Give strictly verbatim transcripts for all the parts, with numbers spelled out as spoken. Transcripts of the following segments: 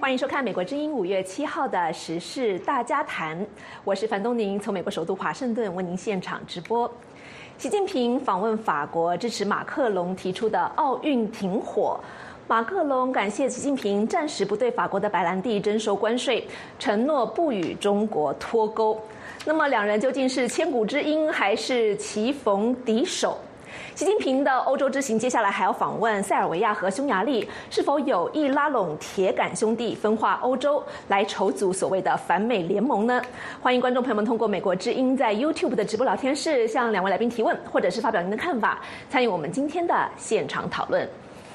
欢迎收看《美国之音》五月七号的时事大家谈，我是樊东宁，从美国首都华盛顿为您现场直播。习近平访问法国，支持马克龙提出的奥运停火。马克龙感谢习近平暂时不对法国的白兰地征收关税，承诺不与中国脱钩。那么两人究竟是千古知音，还是棋逢敌手？习近平的欧洲之行接下来还要访问塞尔维亚和匈牙利，是否有意拉拢铁杆兄弟分化欧洲，来筹组所谓的反美联盟呢？欢迎观众朋友们通过美国之音在 YouTube 的直播聊天室向两位来宾提问，或者是发表您的看法，参与我们今天的现场讨论。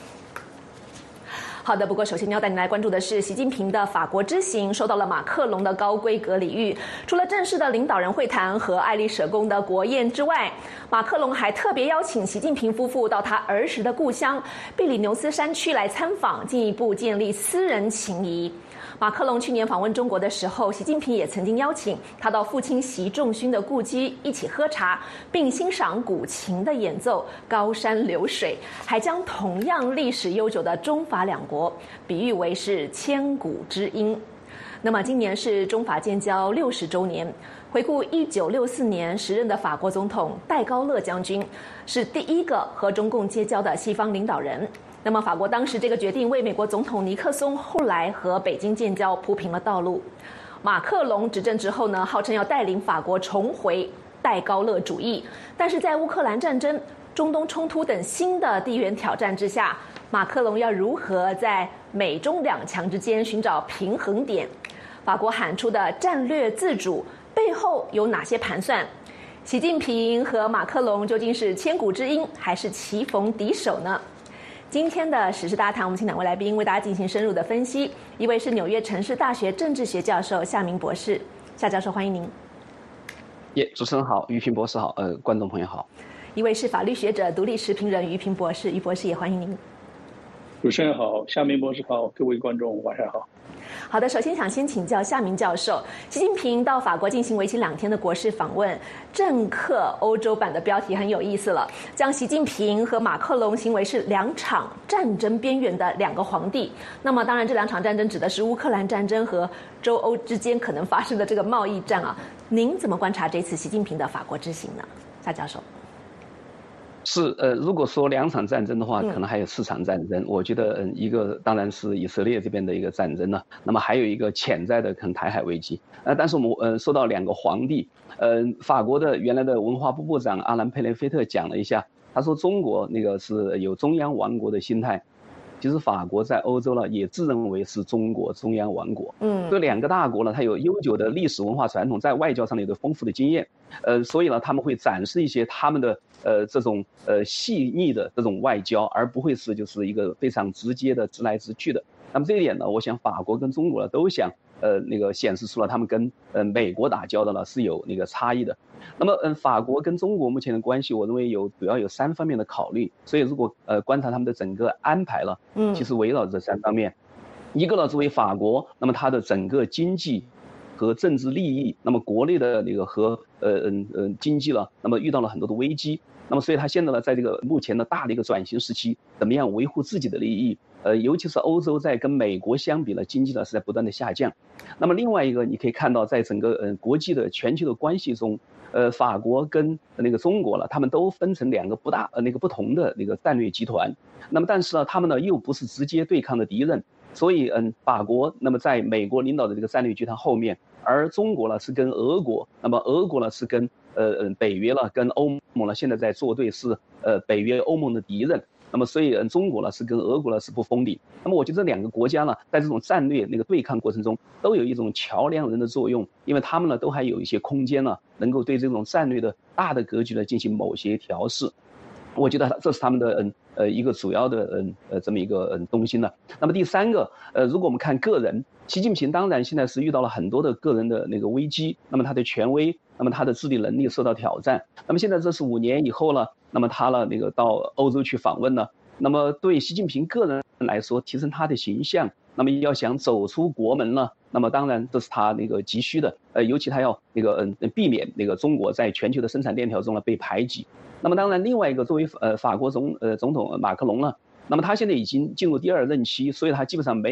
好的，不过首先要带您来关注的是习近平的法国之行受到了马克龙的高规格礼遇。除了正式的领导人会谈和爱丽舍宫的国宴之外，马克龙还特别邀请习近平夫妇到他儿时的故乡贝里牛斯山区来参访，进一步建立私人情谊。马克龙去年访问中国的时候，习近平也曾经邀请他到父亲习仲勋的故居一起喝茶，并欣赏古琴的演奏，高山流水，还将同样历史悠久的中法两国比喻为是千古之音。那么今年是中法建交六十周年，回顾一九六四年时任的法国总统戴高乐将军是第一个和中共结交的西方领导人。那么法国当时这个决定为美国总统尼克松后来和北京建交铺平了道路。马克龙执政之后呢，号称要带领法国重回戴高乐主义，但是在乌克兰战争、中东冲突等新的地缘挑战之下，马克龙要如何在美中两强之间寻找平衡点？法国喊出的战略自主背后有哪些盘算？习近平和马克龙究竟是千古之音，还是棋逢敌手呢？今天的时事大谈，我们请两位来宾为大家进行深入的分析。一位是纽约城市大学政治学教授夏明博士，夏教授欢迎您。 耶，主持人好，于平博士好，呃，观众朋友好。 一位是法律学者、独立时评人于平博士，于博士也欢迎您。 主持人好，夏明博士好，各位观众晚上好。 好的，首先想先请教夏明教授，习近平到法国进行为期两天的国事访问，政客欧洲版的标题很有意思了，将习近平和马克龙形为是两场战争边缘的两个皇帝。那么当然这两场战争指的是乌克兰战争和洲欧之间可能发生的这个贸易战啊，您怎么观察这次习近平的法国之行呢？夏教授。 是呃，如果说两场战争的话，可能还有四场战争。嗯、我觉得，嗯，一个当然是以色列这边的一个战争了，那么还有一个潜在的可能台海危机。呃，但是我们呃说到两个皇帝，呃，法国的原来的文化部部长阿兰佩雷菲特讲了一下，他说中国那个是有中央王国的心态。其实法国在欧洲呢，也自认为是中国中央王国。嗯，这两个大国呢，它有悠久的历史文化传统，在外交上有着丰富的经验。呃，所以呢，他们会展示一些他们的呃这种呃细腻的这种外交，而不会是就是一个非常直接的直来直去的。那么这一点呢，我想法国跟中国呢都想呃那个显示出了他们跟呃美国打交道呢是有那个差异的。那么嗯，法国跟中国目前的关系，我认为有主要有三方面的考虑。所以如果呃观察他们的整个安排了，嗯，其实围绕这三方面。一个呢，作为法国，那么它的整个经济和政治利益，那么国内的那个和呃嗯嗯经济了，那么遇到了很多的危机。那么所以他现在呢，在这个目前的大的一个转型时期，怎么样维护自己的利益？呃，尤其是欧洲在跟美国相比呢，经济呢是在不断的下降。那么另外一个，你可以看到，在整个呃国际的全球的关系中，呃，法国跟那个中国了，他们都分成两个不大呃那个不同的那个战略集团。那么但是呢，他们呢又不是直接对抗的敌人。所以嗯，法国那么在美国领导的这个战略集团后面，而中国呢是跟俄国，那么俄国呢是跟呃呃北约了，跟欧盟呢现在在作对，是呃北约欧盟的敌人。那么所以嗯，中国呢是跟俄国呢是不封顶。那么我觉得这两个国家呢，在这种战略那个对抗过程中，都有一种桥梁人的作用，因为他们呢都还有一些空间呢，能够对这种战略的大的格局呢进行某些调试。我觉得这是他们的嗯呃一个主要的嗯呃这么一个嗯东西呢。那么第三个呃，如果我们看个人，习近平当然现在是遇到了很多的个人的那个危机，那么他的权威，那么他的治理能力受到挑战。那么现在这是五年以后了，那么他呢那个到欧洲去访问了，那么对习近平个人来说，提升他的形象，那么要想走出国门了，那么当然这是他那个急需的，呃，尤其他要那个嗯避免那个中国在全球的生产链条中呢被排挤。那么当然，另外一个作为呃法国总呃总统马克龙呢，那么他现在已经进入第二任期，所以他基本上没有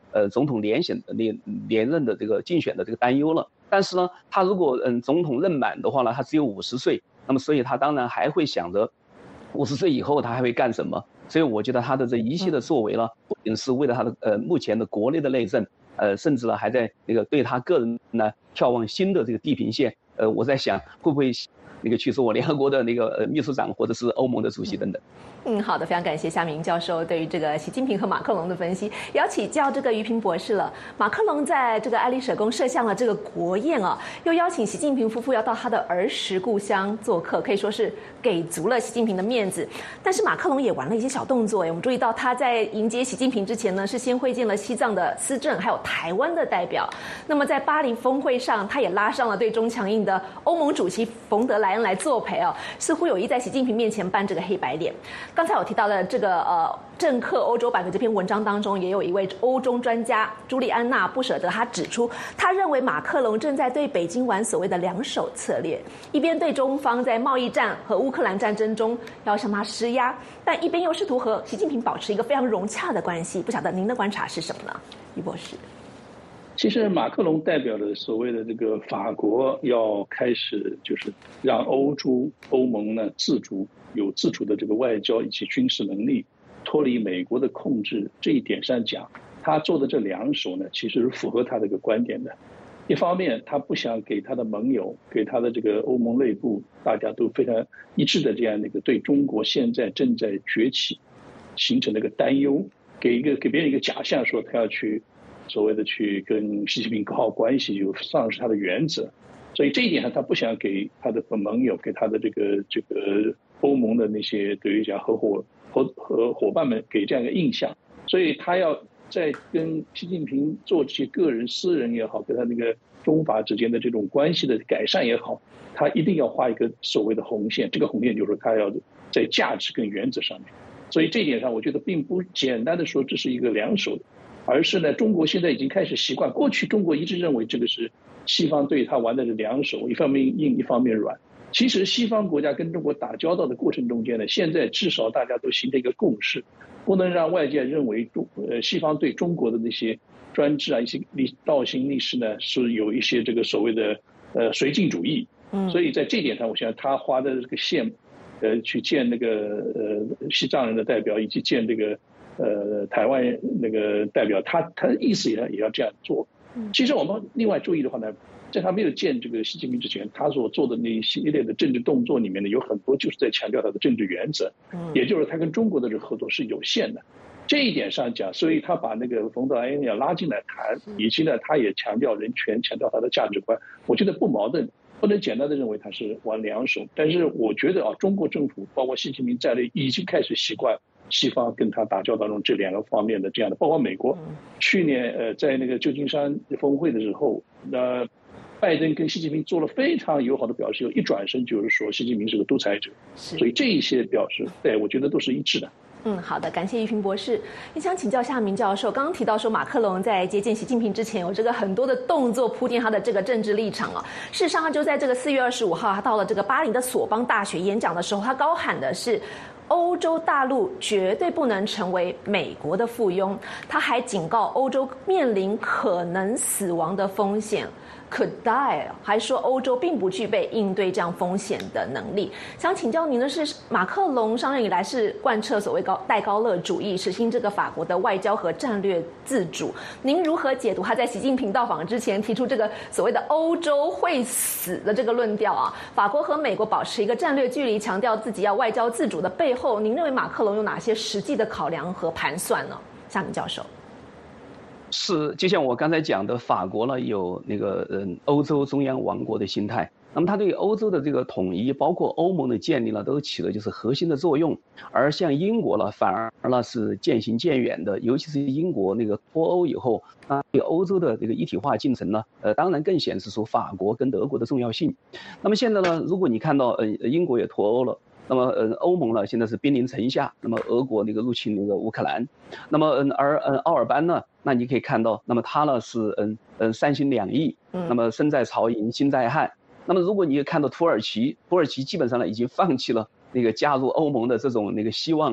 呃总统连选连连任的这个竞选的这个担忧了。但是呢，他如果嗯总统任满的话呢，他只有五十岁，那么所以他当然还会想着五十岁以后他还会干什么。所以我觉得他的这一系的作为呢，不仅是为了他的呃目前的国内的内政，呃，甚至呢还在那个对他个人呢眺望新的这个地平线。呃，我在想会不会那个去做我联合国的那个呃秘书长，或者是欧盟的主席等等。 嗯，好的，非常感谢夏明教授对于这个习近平和马克龙的分析。也要请教这个于平博士了。马克龙在这个爱丽舍宫设下了这个国宴啊，又邀请习近平夫妇要到他的儿时故乡做客，可以说是给足了习近平的面子。但是马克龙也玩了一些小动作，我们注意到他在迎接习近平之前呢，是先会见了西藏的司政，还有台湾的代表。那么在巴黎峰会上，他也拉上了对中强硬的欧盟主席冯德莱恩来作陪哦，似乎有意在习近平面前扮这个黑白脸。刚才我提到的这个呃政客欧洲版的这篇文章当中，也有一位欧中专家朱莉安娜不舍得，他指出，他认为马克龙正在对北京玩所谓的两手策略，一边对中方在贸易战和乌克兰战争中要向他施压，但一边又试图和习近平保持一个非常融洽的关系。不晓得您的观察是什么呢，于博士？ 其实马克龙代表的所谓的这个法国要开始就是让欧洲欧盟呢自主有自主的这个外交以及军事能力，脱离美国的控制，这一点上讲，他做的这两手呢，其实是符合他这个观点的。一方面，他不想给他的盟友，给他的这个欧盟内部大家都非常一致的这样的一个对中国现在正在崛起形成的一个担忧，给一个给别人一个假象，说他要去所谓的去跟习近平搞好关系，有丧失他的原则。所以这一点上，他不想给他的盟友，给他的这个这个欧盟的那些等于讲合伙合合伙伴们给这样一个印象。所以他要在跟习近平做这些个人私人也好，跟他那个中法之间的这种关系的改善也好，他一定要画一个所谓的红线。这个红线就是说他要在价值跟原则上面。所以这一点上，我觉得并不简单的说这是一个两手的，而是呢，中国现在已经开始习惯，过去中国一直认为这个是西方对他玩的是两手，一方面硬一方面软。其实西方国家跟中国打交道的过程中间呢，现在至少大家都形成一个共识，不能让外界认为中呃西方对中国的那些专制啊一些历倒行逆施呢是有一些这个所谓的呃绥靖主义。嗯，所以在这点上，我想他划的这个线，呃，去见那个呃西藏人的代表，以及见这个呃台湾那个代表，他他的意思也要也要这样做。其实我们另外注意的话呢，在他没有见这个习近平之前，他所做的那一系列的政治动作里面呢，有很多就是在强调他的政治原则，也就是他跟中国的这个合作是有限的。这一点上讲，所以他把那个冯德莱恩要拉进来谈，以及呢，他也强调人权，强调他的价值观，我觉得不矛盾，不能简单的认为他是玩两手。但是我觉得啊，中国政府包括习近平在内，已经开始习惯西方跟他打交道中这两个方面的这样的，包括美国，去年呃在那个旧金山峰会的时候，那拜登跟习近平做了非常友好的表示，一转身就是说习近平是个独裁者，所以这一些表示，对我觉得都是一致的。 嗯，好的，感谢于平博士。也想请教夏明教授，刚刚提到说马克龙在接见习近平之前有这个很多的动作铺垫他的这个政治立场哦。事实上，他就在这个四月二十五号，他到了这个巴黎的索邦大学演讲的时候，他高喊的是欧洲大陆绝对不能成为美国的附庸。他还警告欧洲面临可能死亡的风险。could die， 还说欧洲并不具备应对这样风险的能力。想请教您的是，马克龙上任以来是贯彻所谓高戴高乐主义，实行这个法国的外交和战略自主。您如何解读他在习近平到访之前提出这个所谓的欧洲会死的这个论调啊？法国和美国保持一个战略距离，强调自己要外交自主的背后，您认为马克龙有哪些实际的考量和盘算呢？夏明教授。 是，就像我刚才讲的，法国呢有那个嗯欧洲中央王国的心态，那么它对欧洲的这个统一，包括欧盟的建立呢，都起了就是核心的作用。而像英国呢，反而呢是渐行渐远的，尤其是英国那个脱欧以后，它对欧洲的这个一体化进程呢，呃，当然更显示出法国跟德国的重要性。那么现在呢，如果你看到呃英国也脱欧了。那么，嗯，欧盟呢现在是兵临城下。那么，俄国那个入侵那个乌克兰，那么，嗯，而嗯奥尔班呢，那你可以看到，那么他呢是嗯嗯三心两意，那么身在曹营心在汉。那么，如果你看到土耳其，土耳其基本上呢已经放弃了那个加入欧盟的这种那个希望了。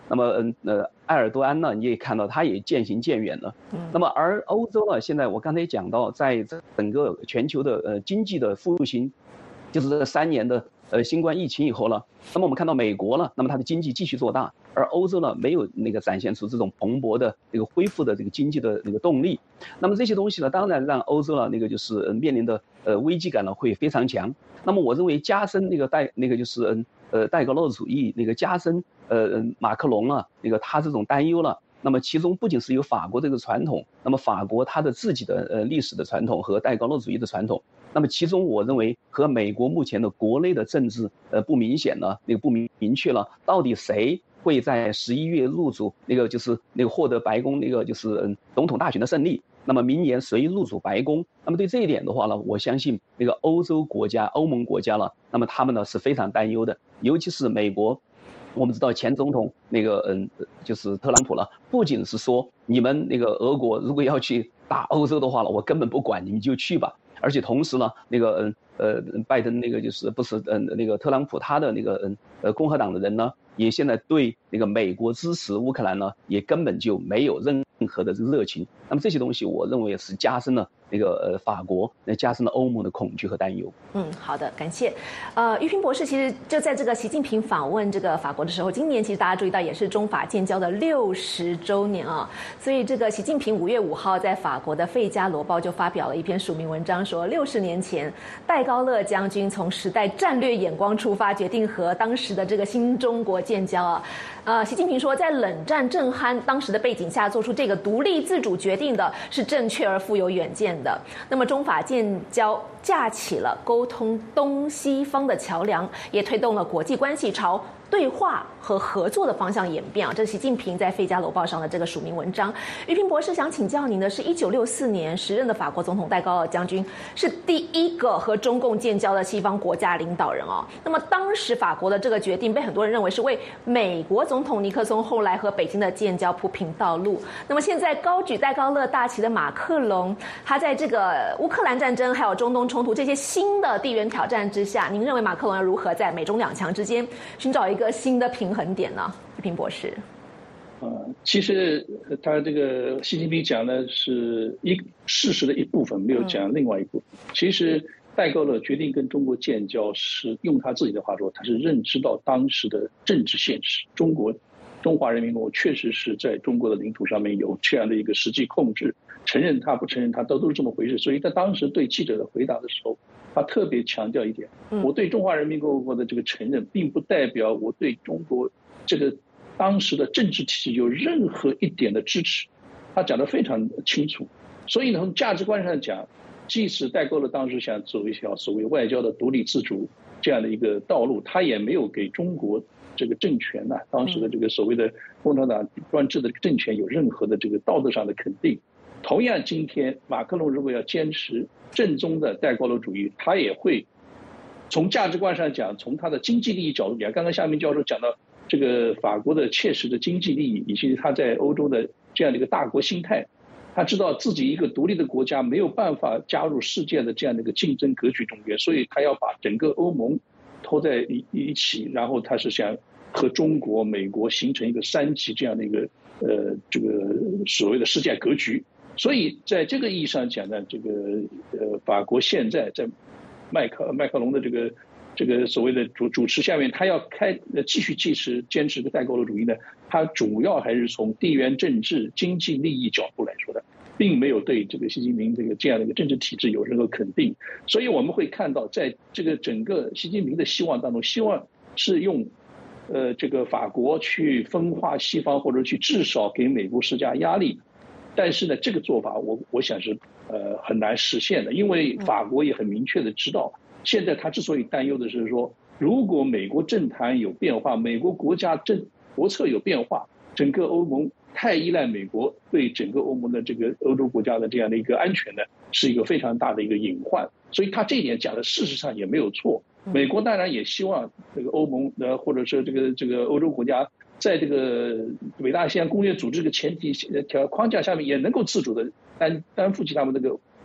那么嗯呃埃尔多安呢，你也看到他也渐行渐远了。那么而欧洲呢，现在我刚才也讲到，在整个全球的呃经济的复兴，就是这三年的呃新冠疫情以后了，那么我们看到美国呢，那么它的经济继续做大，而欧洲呢没有那个展现出这种蓬勃的这个恢复的这个经济的那个动力。那么这些东西呢，当然让欧洲呢那个就是面临的呃危机感呢会非常强。那么我认为加深那个戴那个就是嗯呃戴高乐主义那个加深呃马克龙啊那个他这种担忧了。那么其中不仅是有法国这个传统，那么法国它的自己的呃历史的传统和戴高乐主义的传统，那么其中我认为和美国目前的国内的政治呃不明显呢，那个不明明确了，到底谁会在十一月入主那个就是那个获得白宫那个就是嗯总统大选的胜利，那么明年谁入主白宫？那么对这一点的话呢，我相信那个欧洲国家、欧盟国家了，那么他们呢是非常担忧的，尤其是美国。我们知道前总统那个嗯，就是特朗普了，不仅是说你们那个俄国如果要去打欧洲的话了，我根本不管，你们就去吧。而且同时呢，那个嗯呃拜登那个就是不是嗯那个特朗普他的那个嗯呃共和党的人呢，也现在对那个美国支持乌克兰呢，也根本就没有任何的热情。那么这些东西，我认为是加深了那个呃法国，那加深了欧盟的恐惧和担忧。 嗯，好的，感谢。呃，玉平博士，其实就在这个习近平访问这个法国的时候，今年其实大家注意到也是中法建交的六十周年啊，所以这个习近平五月五号在法国的《费加罗报》就发表了一篇署名文章，说六十年前戴高乐将军从时代战略眼光出发，决定和当时的这个新中国建交啊。呃，习近平说，在冷战正酣当时的背景下，做出这个独立自主决定的是正确而富有远见的。那么中法建交架起了沟通东西方的桥梁，也推动了国际关系朝对话和合作的方向演变啊，这是习近平在《费加罗报》上的这个署名文章。玉平博士想请教您的是，一九六四年时任的法国总统戴高乐将军是第一个和中共建交的西方国家领导人哦。那么当时法国的这个决定被很多人认为是为美国总统尼克松后来和北京的建交铺平道路。那么现在高举戴高乐大旗的马克龙，他在这个乌克兰战争还有中东冲突这些新的地缘挑战之下，您认为马克龙要如何在美中两强之间寻找一个一个新的平衡点呢？玉平博士， 呃，其实他这个习近平讲的是一事实的一部分，没有讲另外一部分。嗯、其实戴高乐决定跟中国建交，是用他自己的话说，他是认知到当时的政治现实，中国中华人民共和国确实是在中国的领土上面有这样的一个实际控制，承认他不承认他都都是这么回事。所以在当时对记者的回答的时候，他特别强调一点，我对中华人民共和国的这个承认，并不代表我对中国这个当时的政治体制有任何一点的支持。他讲得非常清楚。所以呢，从价值观上讲，即使戴高乐当时想走一条所谓外交的独立自主这样的一个道路，他也没有给中国这个政权呢、啊，当时的这个所谓的共产党专制的政权有任何的这个道德上的肯定。同样，今天马克龙如果要坚持正宗的戴高乐主义，他也会从价值观上讲，从他的经济利益角度讲，刚刚夏明教授讲到这个法国的切实的经济利益，以及他在欧洲的这样的一个大国心态，他知道自己一个独立的国家没有办法加入世界的这样的一个竞争格局中间，所以他要把整个欧盟拖在一一起，然后他是想和中国、美国形成一个三级这样的一个呃这个所谓的世界格局。所以在这个意义上讲呢，这个呃法国现在在麦克麦克龙的这个这个所谓的主主持下面，他要开呃继续坚持坚持的戴高乐主义呢，他主要还是从地缘政治、经济利益角度来说的，并没有对这个习近平这个这样的一个政治体制有任何肯定。所以我们会看到，在这个整个习近平的希望当中，希望是用呃这个法国去分化西方，或者去至少给美国施加压力。但是呢，这个做法我我想是呃很难实现的，因为法国也很明确的知道，现在他之所以担忧的是说，如果美国政坛有变化，美国国家政国策有变化，整个欧盟太依赖美国，对整个欧盟的这个欧洲国家的这样的一个安全呢，是一个非常大的一个隐患。所以他这一点讲的事实上也没有错。美国当然也希望这个欧盟呃或者是这个这个欧洲国家，在这个北大西洋公约组织的前提条框架下面，也能够自主的担担负起他们这个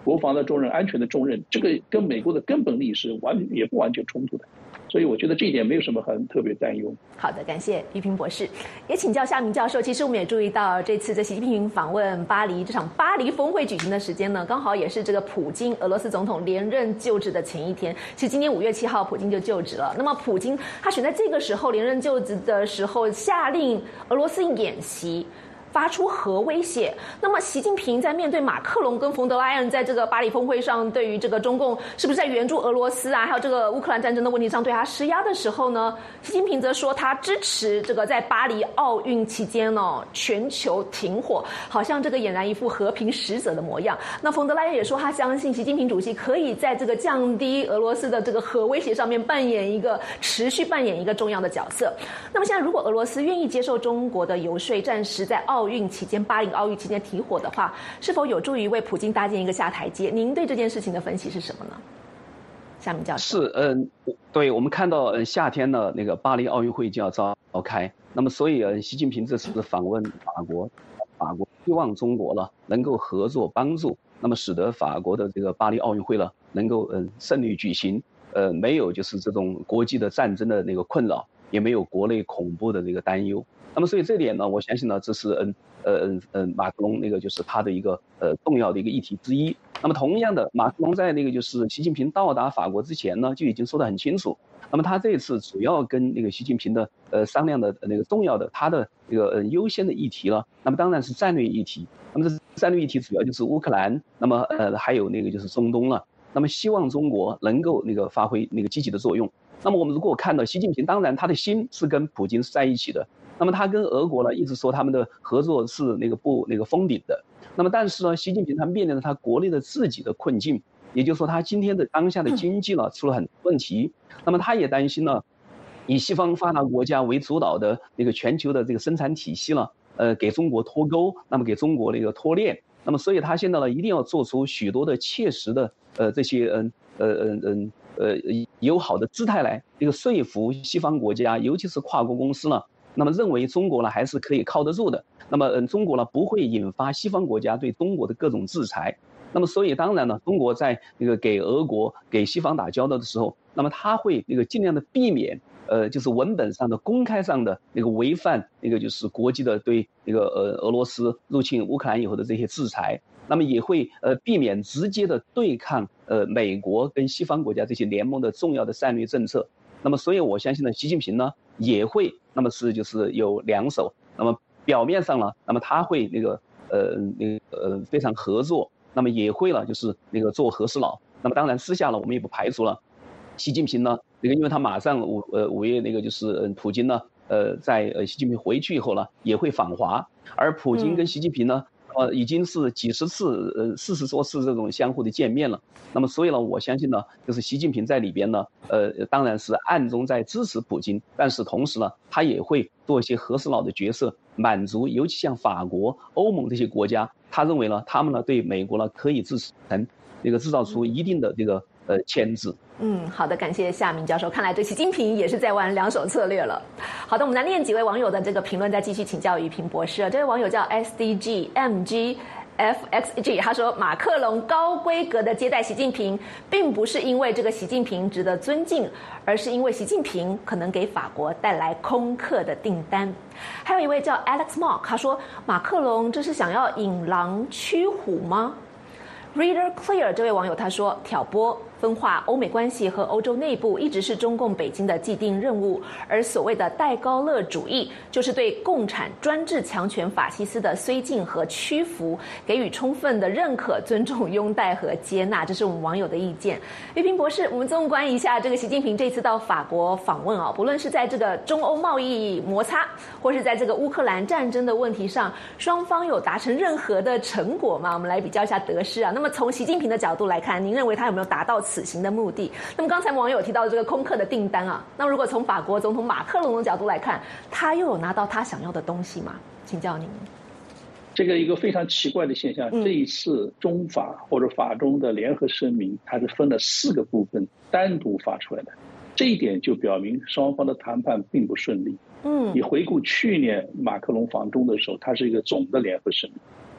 国防的重任、安全的重任，这个跟美国的根本利益是完也不完全冲突的。所以我觉得这一点没有什么很特别担忧。 好的，感谢于平博士。也请教夏明教授，其实我们也注意到这次这习近平访问巴黎，这场巴黎峰会举行的时间呢，刚好也是这个普京俄罗斯总统连任就职的前一天。其实今年五月七号，普京就就职了。那么普京他选在这个时候连任就职的时候，下令俄罗斯演习，发出核威胁。那么习近平在面对马克龙跟冯德莱恩在这个巴黎峰会上对于这个中共是不是在援助俄罗斯啊，还有这个乌克兰战争的问题上对他施压的时候呢，习近平则说他支持这个在巴黎奥运期间哦全球停火，好像这个俨然一副和平使者的模样。那冯德莱恩也说他相信习近平主席可以在这个降低俄罗斯的这个核威胁上面扮演一个持续扮演一个重要的角色。那么现在如果俄罗斯愿意接受中国的游说，暂时在奥运期间巴黎奥运期间停火的话，是否有助于为普京搭建一个下台阶？您对这件事情的分析是什么呢？夏明教授。 是，嗯、呃，对，我们看到，呃，夏天呢，那个巴黎奥运会就要召开，那么所以，呃，习近平这次访问法国，法国希望中国呢能够合作帮助，那么使得法国的这个巴黎奥运会呢能够嗯、呃、顺利举行，呃，没有就是这种国际的战争的那个困扰，也没有国内恐怖的这个担忧。那么所以这点呢，我相信呢，这是嗯呃嗯嗯马克龙那个就是他的一个呃重要的一个议题之一。那么同样的，马克龙在那个就是习近平到达法国之前呢，就已经说得很清楚。那么他这次主要跟那个习近平的呃商量的那个重要的他的这个呃优先的议题了，那么当然是战略议题。那么这战略议题主要就是乌克兰，那么呃还有那个就是中东了。那么希望中国能够那个发挥那个积极的作用。那么我们如果看到习近平，当然他的心是跟普京是在一起的。那么他跟俄国呢一直说他们的合作是那个不那个封顶的。那么但是呢，习近平他面临着他国内的自己的困境，也就是说他今天的当下的经济呢出了很多问题。那么他也担心呢，以西方发达国家为主导的那个全球的这个生产体系呢，呃，给中国脱钩，那么给中国那个脱链。那么所以他现在呢一定要做出许多的切实的呃这些嗯呃嗯嗯呃友好的姿态来，这个说服西方国家，尤其是跨国公司呢。那么认为中国呢还是可以靠得住的，那么嗯中国呢不会引发西方国家对中国的各种制裁。那么所以当然呢，中国在那个给俄国给西方打交道的时候，那么他会那个尽量的避免呃就是文本上的公开上的那个违反那个就是国际的对那个呃俄罗斯入侵乌克兰以后的这些制裁，那么也会呃避免直接的对抗呃美国跟西方国家这些联盟的重要的战略政策。那么所以我相信呢，习近平呢也会那么是就是有两手，那么表面上呢，那么他会那个呃那个呃非常合作，那么也会了就是那个做和事佬。那么当然私下呢，我们也不排除了习近平呢那个，因为他马上五呃五月那个就是呃普京呢呃在呃习近平回去以后呢也会访华，而普京跟习近平呢。嗯呃，已经是几十次，呃，四十多次这种相互的见面了。那么，所以呢，我相信呢，就是习近平在里边呢，呃，当然是暗中在支持普京，但是同时呢，他也会做一些和事佬的角色，满足，尤其像法国、欧盟这些国家，他认为呢，他们呢对美国呢可以制成这个制造出一定的这个呃牵制。 嗯，好的，感谢夏明教授。看来这习近平也是在玩两手策略了。好的，我们来念几位网友的这个评论，再继续请教于平博士。这位网友叫 S D G M G F X G， 他说马克龙高规格的接待习近平，并不是因为这个习近平值得尊敬，而是因为习近平可能给法国带来空客的订单。还有一位叫 Alex Mark， 他说马克龙这是想要引狼驱虎吗？Reader Clear 这位网友他说，挑拨分化欧美关系和欧洲内部一直是中共北京的既定任务，而所谓的戴高乐主义就是对共产专制强权法西斯的绥靖和屈服给予充分的认可、尊重、拥戴和接纳，这是我们网友的意见。于平博士，我们纵观一下这个习近平这次到法国访问啊，不论是在这个中欧贸易摩擦，或是在这个乌克兰战争的问题上，双方有达成任何的成果吗？我们来比较一下得失啊。那么从习近平的角度来看，您认为他有没有达到此行的目的？那么刚才网友提到这个空客的订单啊，那如果从法国总统马克龙的角度来看，他又有拿到他想要的东西吗？请教您。 这个一个非常奇怪的现象，这一次中法或者法中的联合声明，它是分了四个部分单独发出来的，这一点就表明双方的谈判并不顺利。嗯，你回顾去年马克龙访中的时候，它是一个总的联合声明，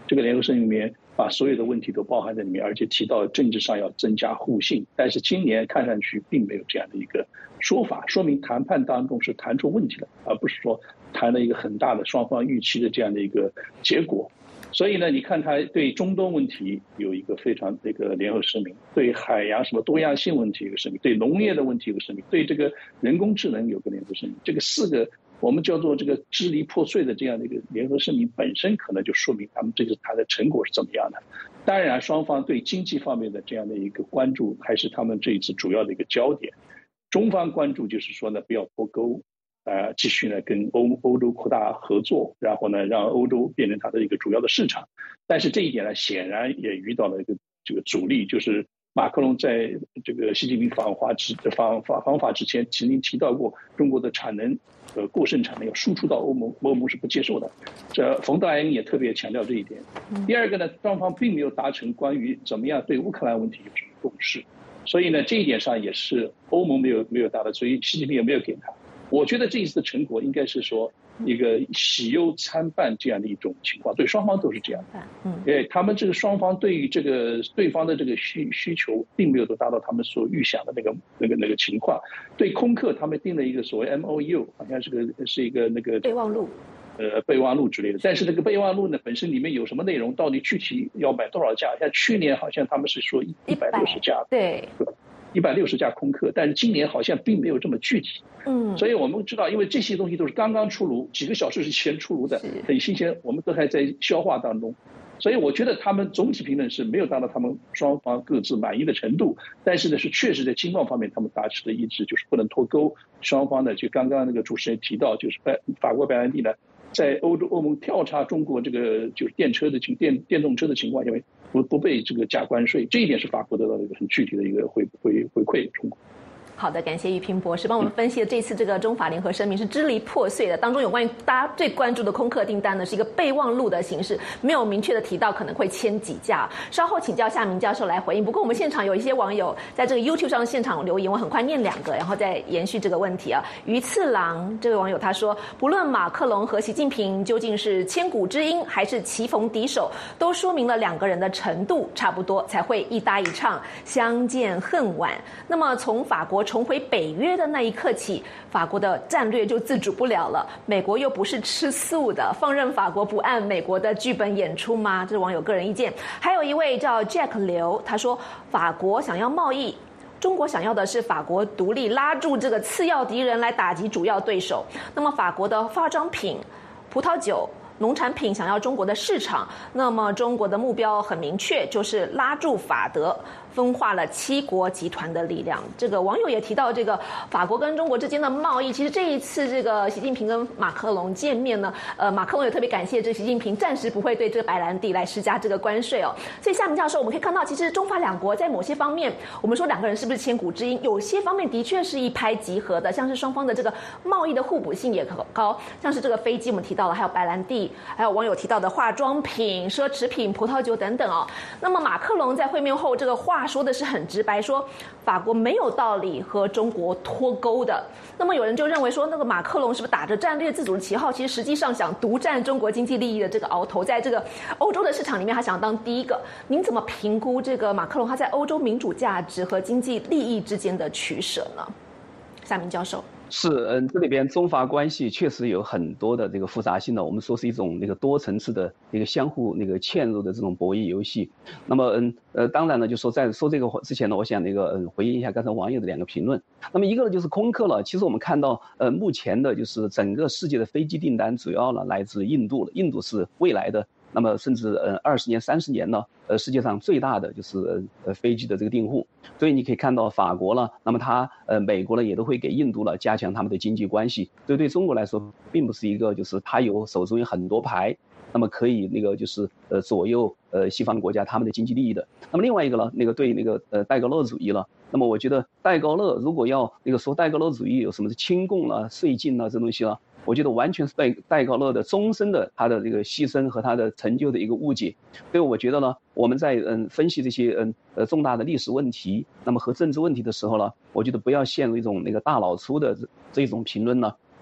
这个联合声明里面把所有的问题都包含在里面，而且提到政治上要增加互信。但是今年看上去并没有这样的一个说法，说明谈判当中是谈出问题了，而不是说谈了一个很大的双方预期的这样的一个结果。所以呢，你看他对中东问题有一个非常这个联合声明，对海洋什么多样性问题有个声明，对农业的问题有个声明，对这个人工智能有个联合声明。这个四个我们叫做这个支离破碎的这样的一个联合声明本身，可能就说明他们这个它的成果是怎么样的。当然，双方对经济方面的这样的一个关注，还是他们这一次主要的一个焦点。中方关注就是说呢，不要脱钩。呃，继续呢跟欧欧洲扩大合作，然后呢让欧洲变成它的一个主要的市场。但是这一点呢，显然也遇到了一个这个阻力，就是马克龙在这个习近平访华之访访访法之前，曾经提到过中国的产能呃过剩产能要输出到欧盟，欧盟是不接受的。这冯德莱恩也特别强调这一点。第二个呢，双方并没有达成关于怎么样对乌克兰问题有什么共识，所以呢这一点上也是欧盟没有没有达到，所以习近平也没有给他。我觉得这一次的成果应该是说一个喜忧参半这样的一种情况，对双方都是这样的。嗯，哎，他们这个双方对于这个对方的这个需需求，并没有都达到他们所预想的那个那个那个情况。对空客，他们定了一个所谓 M O U， 好像是个是一个那个备忘录， 呃，备忘录之类的。但是这个备忘录呢，本身里面有什么内容，到底具体要买多少架？像去年好像他们是说一百六十架， 对。 一百六十架空客，但是今年好像并没有这么具体。嗯，所以我们知道，因为这些东西都是刚刚出炉，几个小时之前出炉的，很新鲜，我们都还在消化当中。所以我觉得他们总体评论是没有达到他们双方各自满意的程度，但是呢，是确实在经贸方面他们达成的一致，就是不能脱钩。双方呢，就刚刚那个主持人提到，就是法国白兰地呢，在欧洲欧盟调查中国这个就是电车的情电电动车的情况下面，不不被这个加关税，这一点是法国得到一个很具体的一个回回回馈中国。 好的，感谢玉平博士帮我们分析了这次这个中法联合声明是支离破碎的，当中有关于大家最关注的空客订单呢，是一个备忘录的形式，没有明确的提到可能会签几架。稍后请教夏明教授来回应。不过我们现场有一些网友在这个 YouTube 上现场留言，我很快念两个，然后再延续这个问题啊。鱼次郎这位网友他说，不论马克龙和习近平究竟是千古知音还是棋逢敌手，都说明了两个人的程度差不多，才会一搭一唱，相见恨晚。那么从法国重回北约的那一刻起，法国的战略就自主不了了。美国又不是吃素的，放任法国不按美国的剧本演出吗？这是网友个人意见。还有一位叫 Jack 刘，他说法国想要贸易，中国想要的是法国独立，拉住这个次要敌人来打击主要对手。那么法国的化妆品、葡萄酒、农产品想要中国的市场，那么中国的目标很明确，就是拉住法德，分化了七国集团的力量。这个网友也提到，这个法国跟中国之间的贸易，其实这一次这个习近平跟马克龙见面呢，呃，马克龙也特别感谢这习近平暂时不会对这个白兰地来施加这个关税哦。所以夏明教授，我们可以看到，其实中法两国在某些方面，我们说两个人是不是千古知音，有些方面的确是一拍即合的，像是双方的这个贸易的互补性也很高，像是这个飞机我们提到了，还有白兰地，还有网友提到的化妆品、奢侈品、葡萄酒等等哦。那么马克龙在会面后，这个话说的是很直白，说法国没有道理和中国脱钩的。那么有人就认为说，那个马克龙是不是打着战略自主的旗号，其实实际上想独占中国经济利益的这个鳌头，在这个欧洲的市场里面，他想当第一个。您怎么评估这个马克龙他在欧洲民主价值和经济利益之间的取舍呢？夏明教授。 是，嗯，这里边中法关系确实有很多的这个复杂性的，我们说是一种那个多层次的一个相互那个嵌入的这种博弈游戏。那么，嗯，呃，当然呢，就说在说这个之前呢，我想那个嗯回应一下刚才网友的两个评论。那么一个呢就是空客了，其实我们看到，呃，目前的就是整个世界的飞机订单主要呢来自印度了，印度是未来的。那么甚至呃二十年、三十年呢，呃世界上最大的就是呃飞机的这个订户，所以你可以看到法国了，那么它呃美国呢也都会给印度了加强他们的经济关系。所以对中国来说，并不是一个就是它有手中有很多牌，那么可以那个就是呃左右呃西方国家他们的经济利益的。那么另外一个呢，那个对那个呃戴高乐主义了。那么我觉得戴高乐如果要那个说戴高乐主义有什么亲共了、税进了这东西了。我觉得完全是戴戴高乐的终身的他的这个牺牲和他的成就的一个误解。所以我觉得呢，我们在嗯分析这些嗯呃重大的历史问题，那么和政治问题的时候呢，我觉得不要陷入一种那个大老粗的这一种评论呢。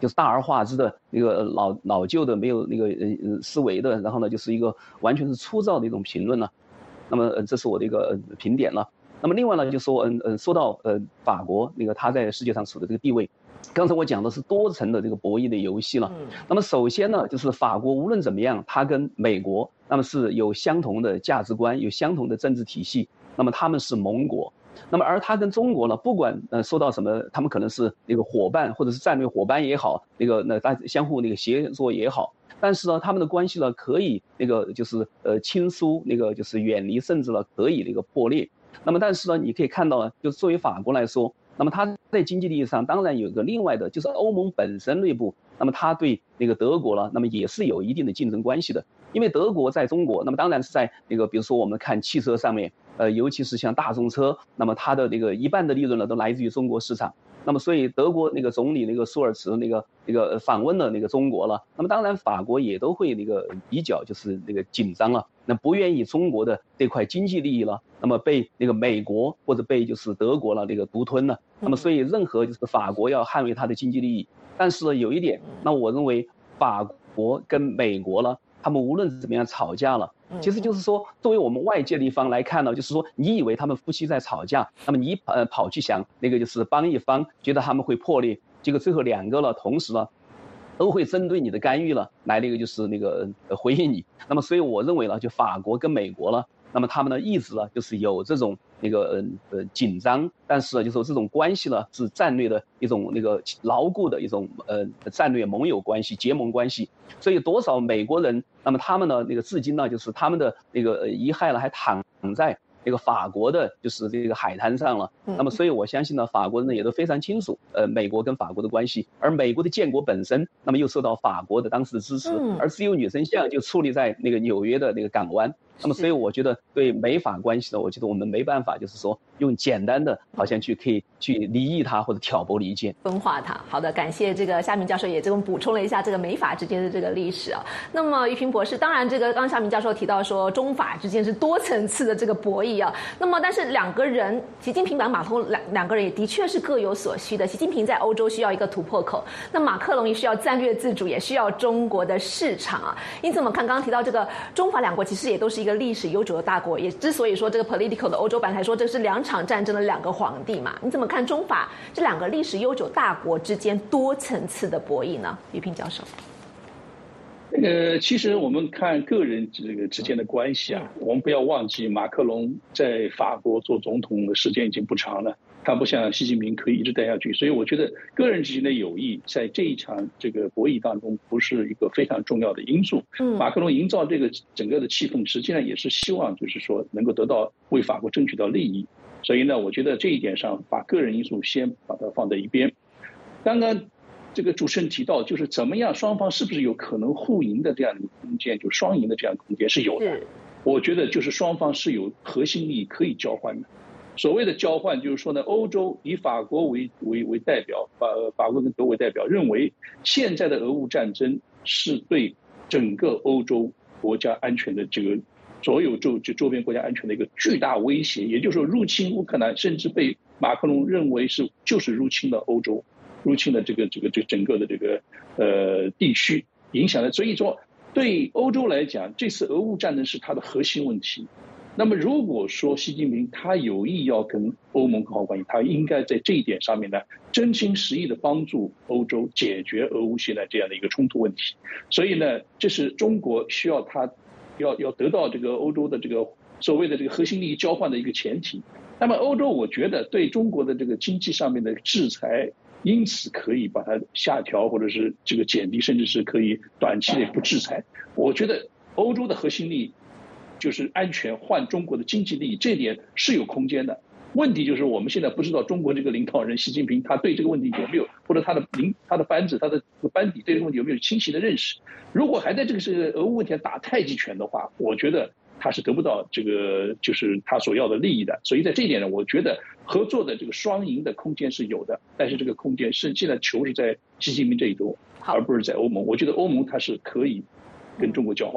就是大而化之的那个老老旧的没有那个呃思维的，然后呢就是一个完全是粗糙的一种评论了。那么呃这是我的一个评点了。那么另外呢就说嗯嗯说到呃法国那个它在世界上处的这个地位。刚才我讲的是多层的这个博弈的游戏了。那么首先呢，就是法国无论怎么样，它跟美国那么是有相同的价值观，有相同的政治体系，那么他们是盟国。那么而它跟中国呢，不管呃说到什么，他们可能是那个伙伴或者是战略伙伴也好，那个那大相互那个协作也好，但是呢，他们的关系呢可以那个就是呃亲疏，那个就是远离，甚至呢可以那个破裂。那么但是呢，你可以看到呢，就作为法国来说。那么它在经济利益上当然有一个另外的，就是欧盟本身内部，那么它对那个德国呢，那么也是有一定的竞争关系的。因为德国在中国，那么当然是在那个比如说我们看汽车上面，呃，尤其是像大众车，那么它的那个一半的利润呢都来自于中国市场。那么所以德国那个总理那个舒尔茨那个那个访问了那个中国了，那么当然法国也都会那个比较就是那个紧张了，那不愿意中国的这块经济利益了，那么被那个美国或者被就是德国了那个独吞了。那么所以任何就是法国要捍卫它的经济利益，但是呢有一点，那我认为法国跟美国了，他们无论怎么样吵架了。其实就是说，作为我们外界的一方来看呢，就是说，你以为他们夫妻在吵架，那么你呃跑去想那个就是帮一方，觉得他们会破裂，结果最后两个了，同时呢，都会针对你的干预了，来那个就是那个回应你。那么所以我认为呢，就法国跟美国了，那么他们呢一直呢就是有这种那个呃呃紧张，但是呢就是说这种关系呢是战略的一种那个牢固的一种呃战略盟友关系、结盟关系。所以多少美国人，那么他们呢那个至今呢就是他们的那个遗骸呢还躺在那个法国的就是这个海滩上了。那么所以我相信呢，法国人呢也都非常清楚呃美国跟法国的关系，而美国的建国本身那么又受到法国的当时的支持，而自由女神像就矗立在那个纽约的那个港湾。那么所以我觉得对美法关系呢，我觉得我们没办法就是说用简单的好像去可以去离异它或者挑拨离间分化它。好的，感谢这个夏明教授也这种补充了一下这个美法之间的这个历史啊。那么于平博士，当然这个刚刚夏明教授提到说中法之间是多层次的这个博弈啊，那么但是两个人习近平跟马克龙两两个人也的确是各有所需的。习近平在欧洲需要一个突破口，那马克龙也需要战略自主，也需要中国的市场啊。因此我们看刚刚提到这个中法两国其实也都是一个历史悠久的大国，也之所以说这个 Political 的欧洲版才说这是两场战争的两个皇帝嘛。你怎么看中法这两个历史悠久大国之间多层次的博弈呢？于平教授。 呃，其实我们看个人这个之间的关系啊，我们不要忘记马克龙在法国做总统的时间已经不长了，他不像习近平可以一直待下去，所以我觉得个人之间的友谊在这一场这个博弈当中不是一个非常重要的因素。马克龙营造这个整个的气氛，实际上也是希望就是说能够得到为法国争取到利益，所以呢，我觉得这一点上把个人因素先把它放在一边。刚刚这个主持人提到，就是怎么样双方是不是有可能互赢的这样的空间，就双赢的这样的空间是有的。我觉得就是双方是有核心利益可以交换的。所谓的交换就是说呢，欧洲以法国为为为代表，法法国跟德国为代表，认为现在的俄乌战争是对整个欧洲国家安全的这个所有周就周边国家安全的一个巨大威胁。也就是说，入侵乌克兰甚至被马克龙认为是就是入侵了欧洲。入侵了这个这个这整个的这个呃地区，影响了，所以说对欧洲来讲，这次俄乌战争是它的核心问题。那么如果说习近平他有意要跟欧盟搞好关系，他应该在这一点上面呢，真心实意的帮助欧洲解决俄乌现在这样的一个冲突问题。所以呢，这是中国需要他要要得到这个欧洲的这个所谓的这个核心利益交换的一个前提。那么欧洲我觉得对中国的这个经济上面的制裁，因此可以把它下调，或者是这个减低，甚至是可以短期内不制裁。我觉得欧洲的核心利益就是安全换中国的经济利益，这点是有空间的。问题就是我们现在不知道中国这个领导人习近平他对这个问题有没有，或者他的领他的班子他的班底对这个问题有没有清晰的认识。如果还在这个是俄乌问题上打太极拳的话，我觉得他是得不到这个就是他所要的利益的。所以在这一点呢，我觉得合作的这个双赢的空间是有的，但是这个空间是现在球是在习近平这一头，而不是在欧盟。我觉得欧盟它是可以跟中国交换的。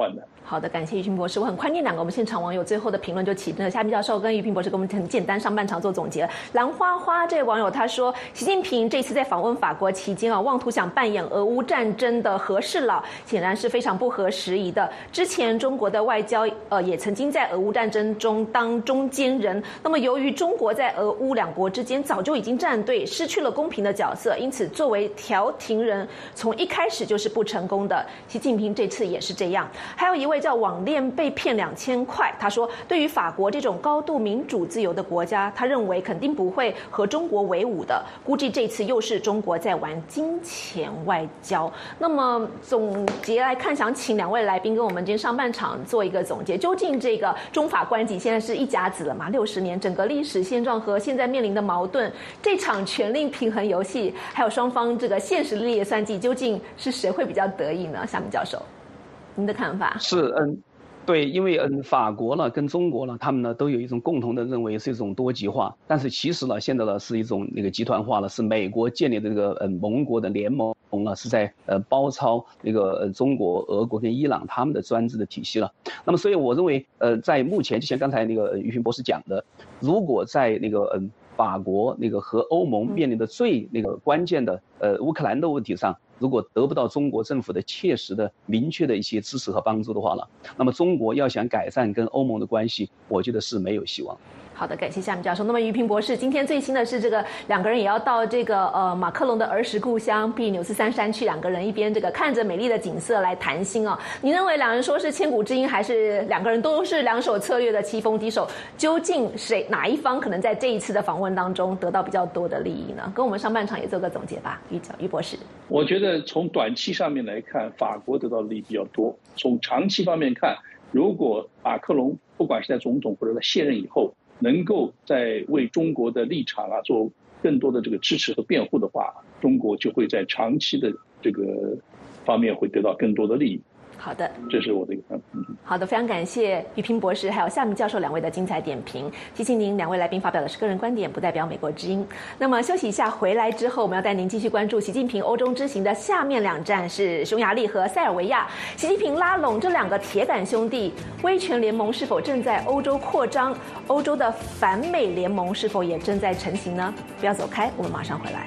好的，感谢于平博士。我很怀念两个我们现场网友最后的评论，就请那夏明教授跟于平博士给我们很简单上半场做总结。兰花花这位网友他说，习近平这次在访问法国期间啊，妄图想扮演俄乌战争的和事佬，显然是非常不合时宜的。之前中国的外交呃也曾经在俄乌战争中当中间人，那么由于中国在俄乌两国之间早就已经站队，失去了公平的角色，因此作为调停人，从一开始就是不成功的。习近平这次也是这样。还有一位叫网恋被骗两千块，他说，对于法国这种高度民主自由的国家，他认为肯定不会和中国为伍的，估计这次又是中国在玩金钱外交。那么总结来看，想请两位来宾跟我们今天上半场做一个总结，究竟这个中法关系现在是一甲子了嘛？六十年整个历史现状和现在面临的矛盾，这场权力平衡游戏，还有双方这个现实利益算计，究竟是谁会比较得意呢？夏明教授，您的看法是嗯。对，因为嗯，法国呢跟中国呢，他们呢都有一种共同的认为是一种多极化，但是其实呢，现在呢是一种那个集团化了，是美国建立的这个嗯盟国的联盟呢，是在呃包抄那个呃中国、俄国跟伊朗他们的专制的体系了。那么，所以我认为呃，在目前就像刚才那个于平博士讲的，如果在那个嗯法国那个和欧盟面临的最那个关键的呃乌克兰的问题上，如果得不到中国政府的切实的明确的一些支持和帮助的话了，那么中国要想改善跟欧盟的关系，我觉得是没有希望。 好的，感谢夏明教授。那么于平博士，今天最新的是这个两个人也要到这个呃马克龙的儿时故乡比纽斯山山区，两个人一边这个看着美丽的景色来谈心哦。你认为两人说是千古之音，还是两个人都是两手策略的棋逢敌手？究竟谁哪一方可能在这一次的访问当中得到比较多的利益呢？跟我们上半场也做个总结吧，于于博士。 我觉得从短期上面来看，法国得到的利益比较多；从长期方面看，如果马克龙不管是在总统或者在卸任以后，能够在为中国的立场啊做更多的这个支持和辩护的话，中国就会在长期的这个方面会得到更多的利益。 好的， 这是我的一个看法。 好的，非常感谢于平博士还有夏明教授两位的精彩点评。提醒您，两位来宾发表的是个人观点，不代表美国之音。那么休息一下，回来之后我们要带您继续关注习近平欧洲之行的下面两站是匈牙利和塞尔维亚。习近平拉拢这两个铁杆兄弟，威权联盟是否正在欧洲扩张？欧洲的反美联盟是否也正在成型呢？不要走开，我们马上回来。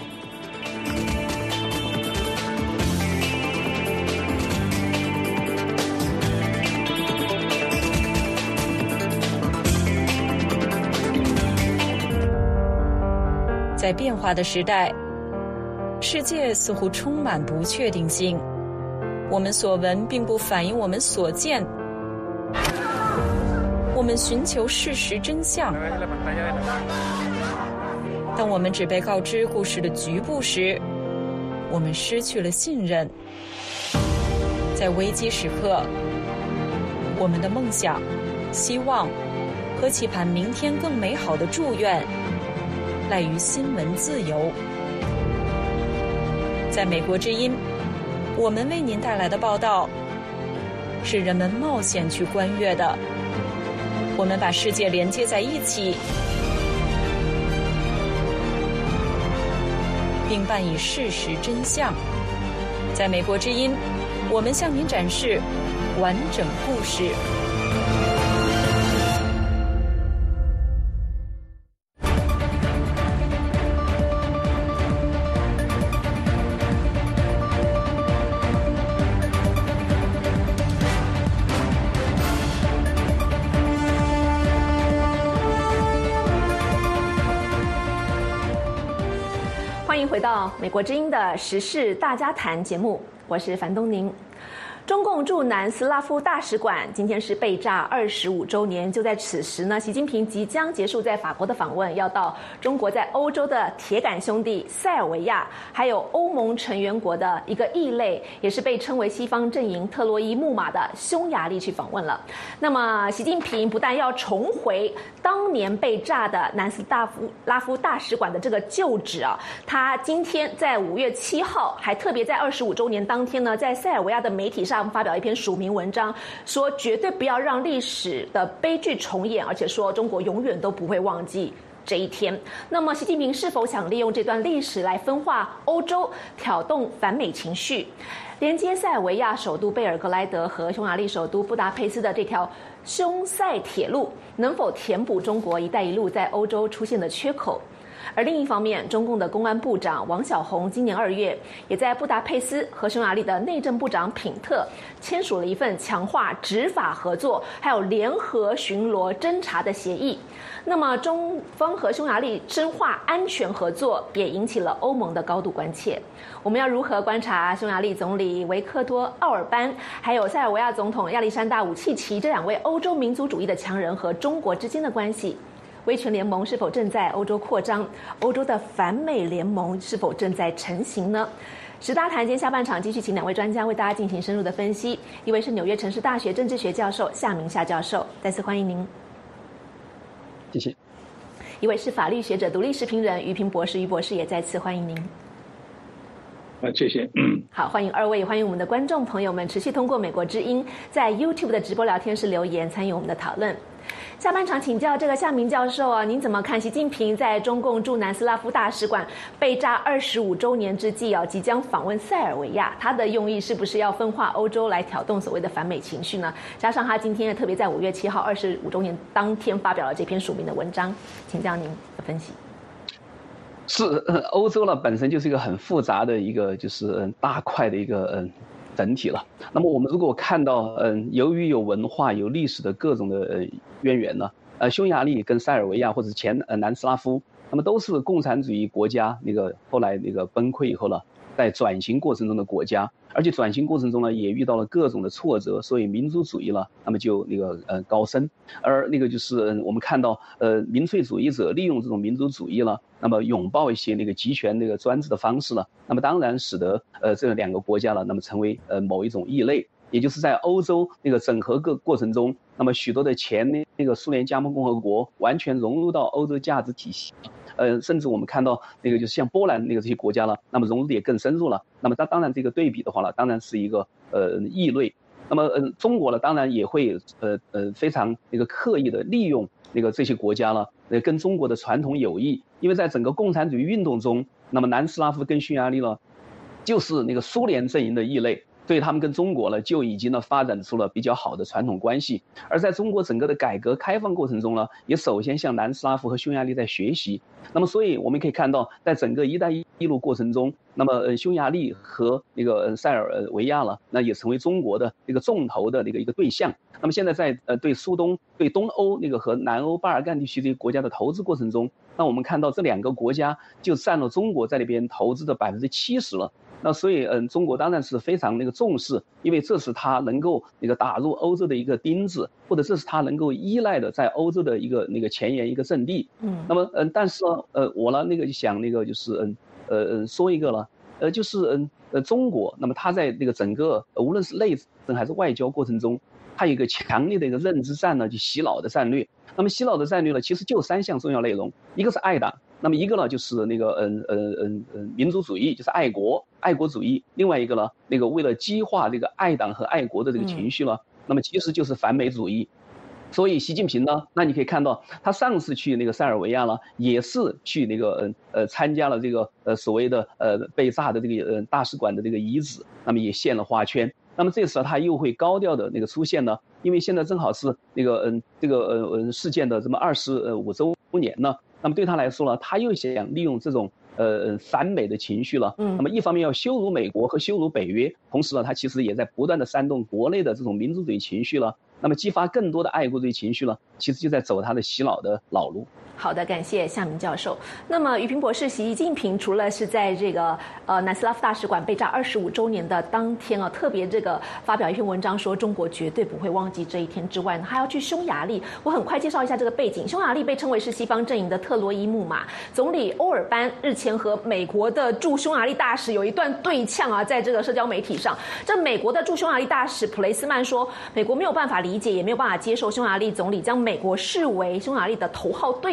在变化的时代，世界似乎充满不确定性。我们所闻并不反映我们所见。我们寻求事实真相。当我们只被告知故事的局部时，我们失去了信任。在危机时刻，我们的梦想、希望和期盼明天更美好的祝愿赖于新闻自由。在美国之音，我们为您带来的报道是人们冒险去观阅的。我们把世界连接在一起，并伴以事实真相。在美国之音，我们向您展示完整故事。 欢迎回到美国之音的时事大家谈节目，我是樊东宁。中共驻南斯拉夫大使馆今天是被炸二十五周年，就在此时呢，习近平即将结束在法国的访问，要到中国在欧洲的铁杆兄弟塞尔维亚，还有欧盟成员国的一个异类，也是被称为西方阵营特洛伊木马的匈牙利去访问了。那么，习近平不但要重回当年被炸的南斯拉夫大使馆的这个旧址啊，他今天在五月七号还特别在二十五周年当天呢，在塞尔维亚的媒体上发表一篇署名文章，说绝对不要让历史的悲剧重演，而且说中国永远都不会忘记这一天。那么，习近平是否想利用这段历史来分化欧洲，挑动反美情绪？连接塞尔维亚首都贝尔格莱德和匈牙利首都布达佩斯的这条匈塞铁路，能否填补中国“一带一路”在欧洲出现的缺口？而另一方面，中共的公安部长王小洪今年二月也在布达佩斯和匈牙利的内政部长品特签署了一份强化执法合作，还有联合巡逻侦查的协议。那么，中方和匈牙利深化安全合作，也引起了欧盟的高度关切。我们要如何观察匈牙利总理维克多·奥尔班，还有塞尔维亚总统亚历山大·武契奇这两位欧洲民族主义的强人和中国之间的关系？威权联盟是否正在欧洲扩张？欧洲的反美联盟是否正在成型呢？十大谈今天下半场继续请两位专家为大家进行深入的分析。一位是纽约城市大学政治学教授夏明夏教授，再次欢迎您。 谢谢。 一位是法律学者、独立时评人于平博士，于博士也再次欢迎您。 啊，谢谢。 好，欢迎二位，欢迎我们的观众朋友们持续通过美国之音在 YouTube 的直播聊天室留言参与我们的讨论。下半场请教这个夏明教授啊，您怎么看习近平在中共驻南斯拉夫大使馆被炸二十五周年之际啊，即将访问塞尔维亚，他的用意是不是要分化欧洲来挑动所谓的反美情绪呢？加上他今天特别在五月七号二十五周年当天发表了这篇署名的文章，请教您的分析。 是，欧洲呢本身就是一个很复杂的一个就是大块的一个嗯整体了。那么我们如果看到嗯，由于有文化有历史的各种的呃渊源呢，呃，匈牙利跟塞尔维亚或者前呃南斯拉夫，那么都是共产主义国家那个后来那个崩溃以后呢，在转型过程中的国家。而且转型过程中呢，也遇到了各种的挫折，所以民族主义呢，那么就那个呃高升。而那个就是我们看到呃民粹主义者利用这种民族主义呢，那么拥抱一些那个集权那个专制的方式呢，那么当然使得呃这两个国家呢，那么成为呃某一种异类。也就是在欧洲那个整合个过程中，那么许多的前那个苏联加盟共和国完全融入到欧洲价值体系。呃，甚至我们看到那个就是像波兰那个这些国家了，那么融入的也更深入了。那么当当然这个对比的话呢，当然是一个呃异类。那么呃中国呢，当然也会呃呃非常那个刻意的利用那个这些国家了，呃跟中国的传统友谊，因为在整个共产主义运动中，那么南斯拉夫跟匈牙利呢，就是那个苏联阵营的异类。所以他们跟中国呢就已经呢发展出了比较好的传统关系，而在中国整个的改革开放过程中呢，也首先向南斯拉夫和匈牙利在学习。那么所以我们可以看到，在整个一带一路过程中，那么呃匈牙利和那个呃塞尔维亚了，那也成为中国的这个重头的那个一个对象。那么现在在呃对苏东、对东欧那个和南欧巴尔干地区这些国家的投资过程中，那我们看到这两个国家就占了中国在那边投资的百分之七十了。那所以，嗯，中国当然是非常那个重视，因为这是它能够那个打入欧洲的一个钉子，或者这是它能够依赖的在欧洲的一个那个前沿一个阵地。嗯，那么，嗯，但是呢，呃，我呢那个想那个就是，嗯，呃，呃，说一个了，呃，就是嗯，呃，中国，那么它在那个整个无论是内政还是外交过程中，它有一个强烈的一个认知战呢，就洗脑的战略。那么洗脑的战略呢，其实就三项重要内容，一个是爱党。那么一个呢，就是那个嗯嗯嗯嗯民族主义，就是爱国爱国主义；另外一个呢，那个为了激化这个爱党和爱国的这个情绪呢，那么其实就是反美主义。所以习近平呢，那你可以看到，他上次去那个塞尔维亚呢，也是去那个嗯呃参加了这个呃所谓的呃被炸的这个呃大使馆的这个遗址，那么也献了花圈。那么这次他又会高调的那个出现呢，因为现在正好是那个嗯这个呃呃事件的这么二十呃五周年呢。那么对他来说呢，他又想利用这种呃反美的情绪了，嗯，那么一方面要羞辱美国和羞辱北约，同时呢，他其实也在不断的煽动国内的这种民族主义情绪了，那么激发更多的爱国主义情绪了，其实就在走他的洗脑的老路。 好的，感谢夏明教授。那么于平博士，习近平除了是在这个呃南斯拉夫大使馆被炸二十五周年的当天啊，特别这个发表一篇文章说中国绝对不会忘记这一天之外呢，还要去匈牙利。我很快介绍一下这个背景。匈牙利被称为是西方阵营的特洛伊木马，总理欧尔班日前和美国的驻匈牙利大使有一段对呛啊，在这个社交媒体上，这美国的驻匈牙利大使普雷斯曼说，美国没有办法理解，也没有办法接受匈牙利总理将美国视为匈牙利的头号对手。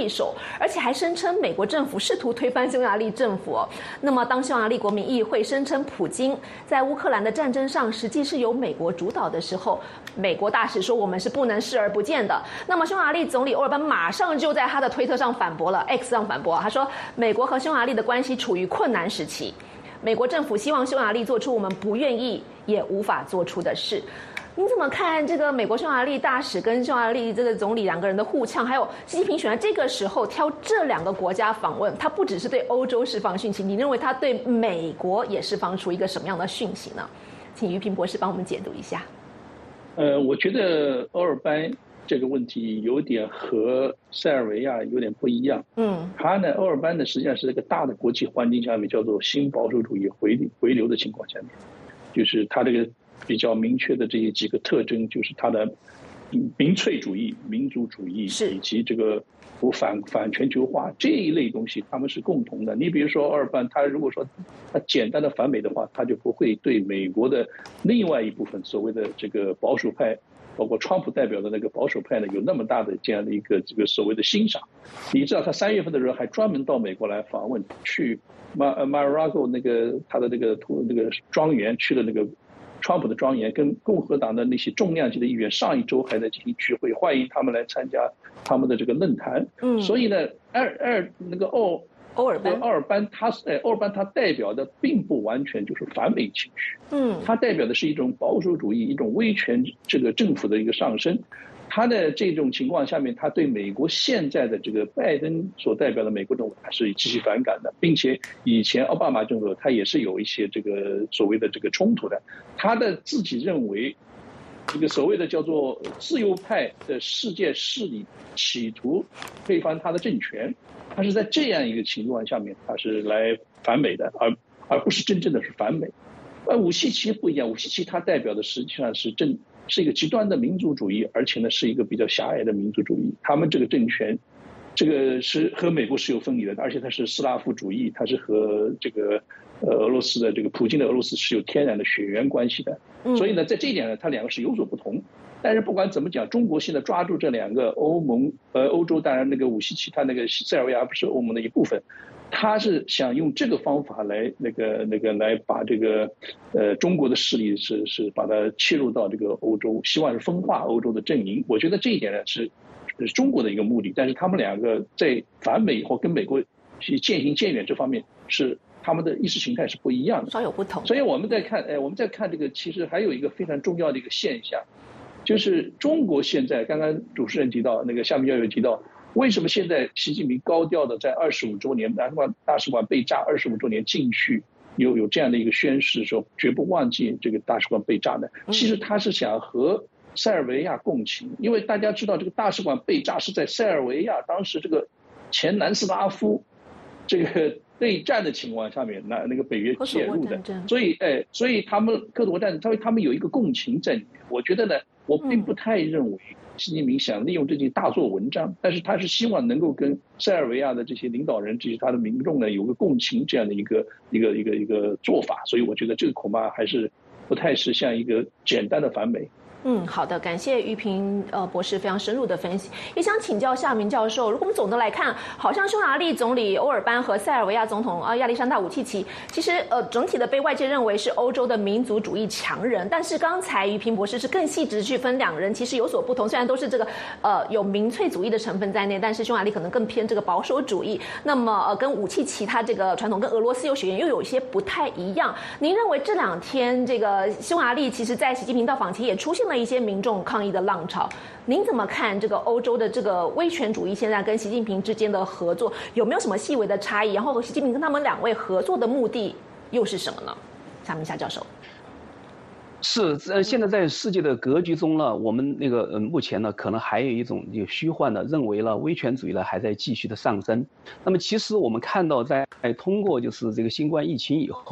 对手，而且还声称美国政府试图推翻匈牙利政府。那么，当匈牙利国民议会声称普京在乌克兰的战争上实际是由美国主导的时候，美国大使说我们是不能视而不见的。那么，匈牙利总理欧尔班马上就在他的推特上反驳了 ，X 上反驳，他说美国和匈牙利的关系处于困难时期。美国政府希望匈牙利做出我们不愿意也无法做出的事。你怎么看这个美国匈牙利大使跟匈牙利这个总理两个人的互呛？还有习近平选在这个时候挑这两个国家访问，他不只是对欧洲释放讯息，你认为他对美国也释放出一个什么样的讯息呢？请于平博士帮我们解读一下。 呃，我觉得欧尔班这个问题有点和塞尔维亚有点不一样。嗯，他呢，欧尔班呢，实际上是这个大的国际环境下面叫做新保守主义回回流的情况下面，就是他这个比较明确的这些几个特征，就是他的民粹主义、民族主义以及这个不反反全球化这一类东西，他们是共同的。你比如说欧尔班，他如果说他简单的反美的话，他就不会对美国的另外一部分所谓的这个保守派，包括川普代表的那个保守派呢，有那么大的这样的一个这个所谓的欣赏。你知道他三月份的时候还专门到美国来访问，去马马拉戈那个他的那个那个庄园去了那个川普的庄园，跟共和党的那些重量级的议员上一周还在进行聚会，欢迎他们来参加他们的这个论坛。嗯，所以呢，二二那个欧欧尔班， 欧尔班他是欧尔班他代表的并不完全就是反美情绪，嗯，他代表的是一种保守主义，一种威权这个政府的一个上升。他的这种情况下面，他对美国现在的这个拜登所代表的美国政府他是极其反感的，并且以前奥巴马政府他也是有一些这个所谓的这个冲突的。他的自己认为，这个所谓的叫做自由派的世界势力企图推翻他的政权，他是在这样一个情况下面，他是来反美的，而而不是真正的是反美。而武契奇不一样，武契奇他代表的实际上是正。是一个极端的民族主义，而且呢是一个比较狭隘的民族主义。他们这个政权，这个是和美国是有分离的，而且它是斯拉夫主义，它是和这个呃俄罗斯的这个普京的俄罗斯是有天然的血缘关系的。所以呢，在这一点呢，它两个是有所不同。但是不管怎么讲，中国现在抓住这两个欧盟呃欧洲，当然那个武契奇他那个塞尔维亚不是欧盟的一部分。他是想用这个方法来那个那个来把这个呃中国的势力是是把它切入到这个欧洲，希望是分化欧洲的阵营。我觉得这一点呢是是中国的一个目的，但是他们两个在反美以后跟美国去渐行渐远这方面是他们的意识形态是不一样的， 稍有不同。 所以我们在看，哎，我们在看这个，其实还有一个非常重要的一个现象，就是中国现在刚刚主持人提到那个夏明教授提到。为什么现在习近平高调的在二十五周年南华大使馆被炸二十五周年进去有有这样的一个宣誓，说绝不忘记这个大使馆被炸呢？其实他是想和塞尔维亚共情，因为大家知道这个大使馆被炸是在塞尔维亚当时这个前南斯拉夫这个内战的情况下面，那那个北约介入的，所以哎，所以他们科索沃战争，他他们有一个共情在里面。我觉得呢，我并不太认为。习近平想利用这件大做文章，但是他是希望能够跟塞尔维亚的这些领导人、这些他的民众呢有个共情这样的一个一个一个一个做法，所以我觉得这个恐怕还是不太是像一个简单的反美。 嗯，好的，感谢于平呃博士非常深入的分析。也想请教夏明教授，如果我们总的来看，好像匈牙利总理欧尔班和塞尔维亚总统啊亚历山大武契奇，其实呃整体的被外界认为是欧洲的民族主义强人。但是刚才于平博士是更细致去分两人，其实有所不同。虽然都是这个呃有民粹主义的成分在内，但是匈牙利可能更偏这个保守主义。那么呃跟武契奇他这个传统跟俄罗斯有血缘又有一些不太一样。您认为这两天这个匈牙利其实在习近平到访期也出现了一些民众抗议的浪潮，您怎么看这个欧洲的这个威权主义现在跟习近平之间的合作有没有什么细微的差异？然后习近平跟他们两位合作的目的又是什么呢？夏明夏教授。 是，呃，现在在世界的格局中呢，我们那个呃，目前呢，可能还有一种就虚幻的认为了威权主义呢还在继续的上升。那么其实我们看到在，在通过就是这个新冠疫情以后。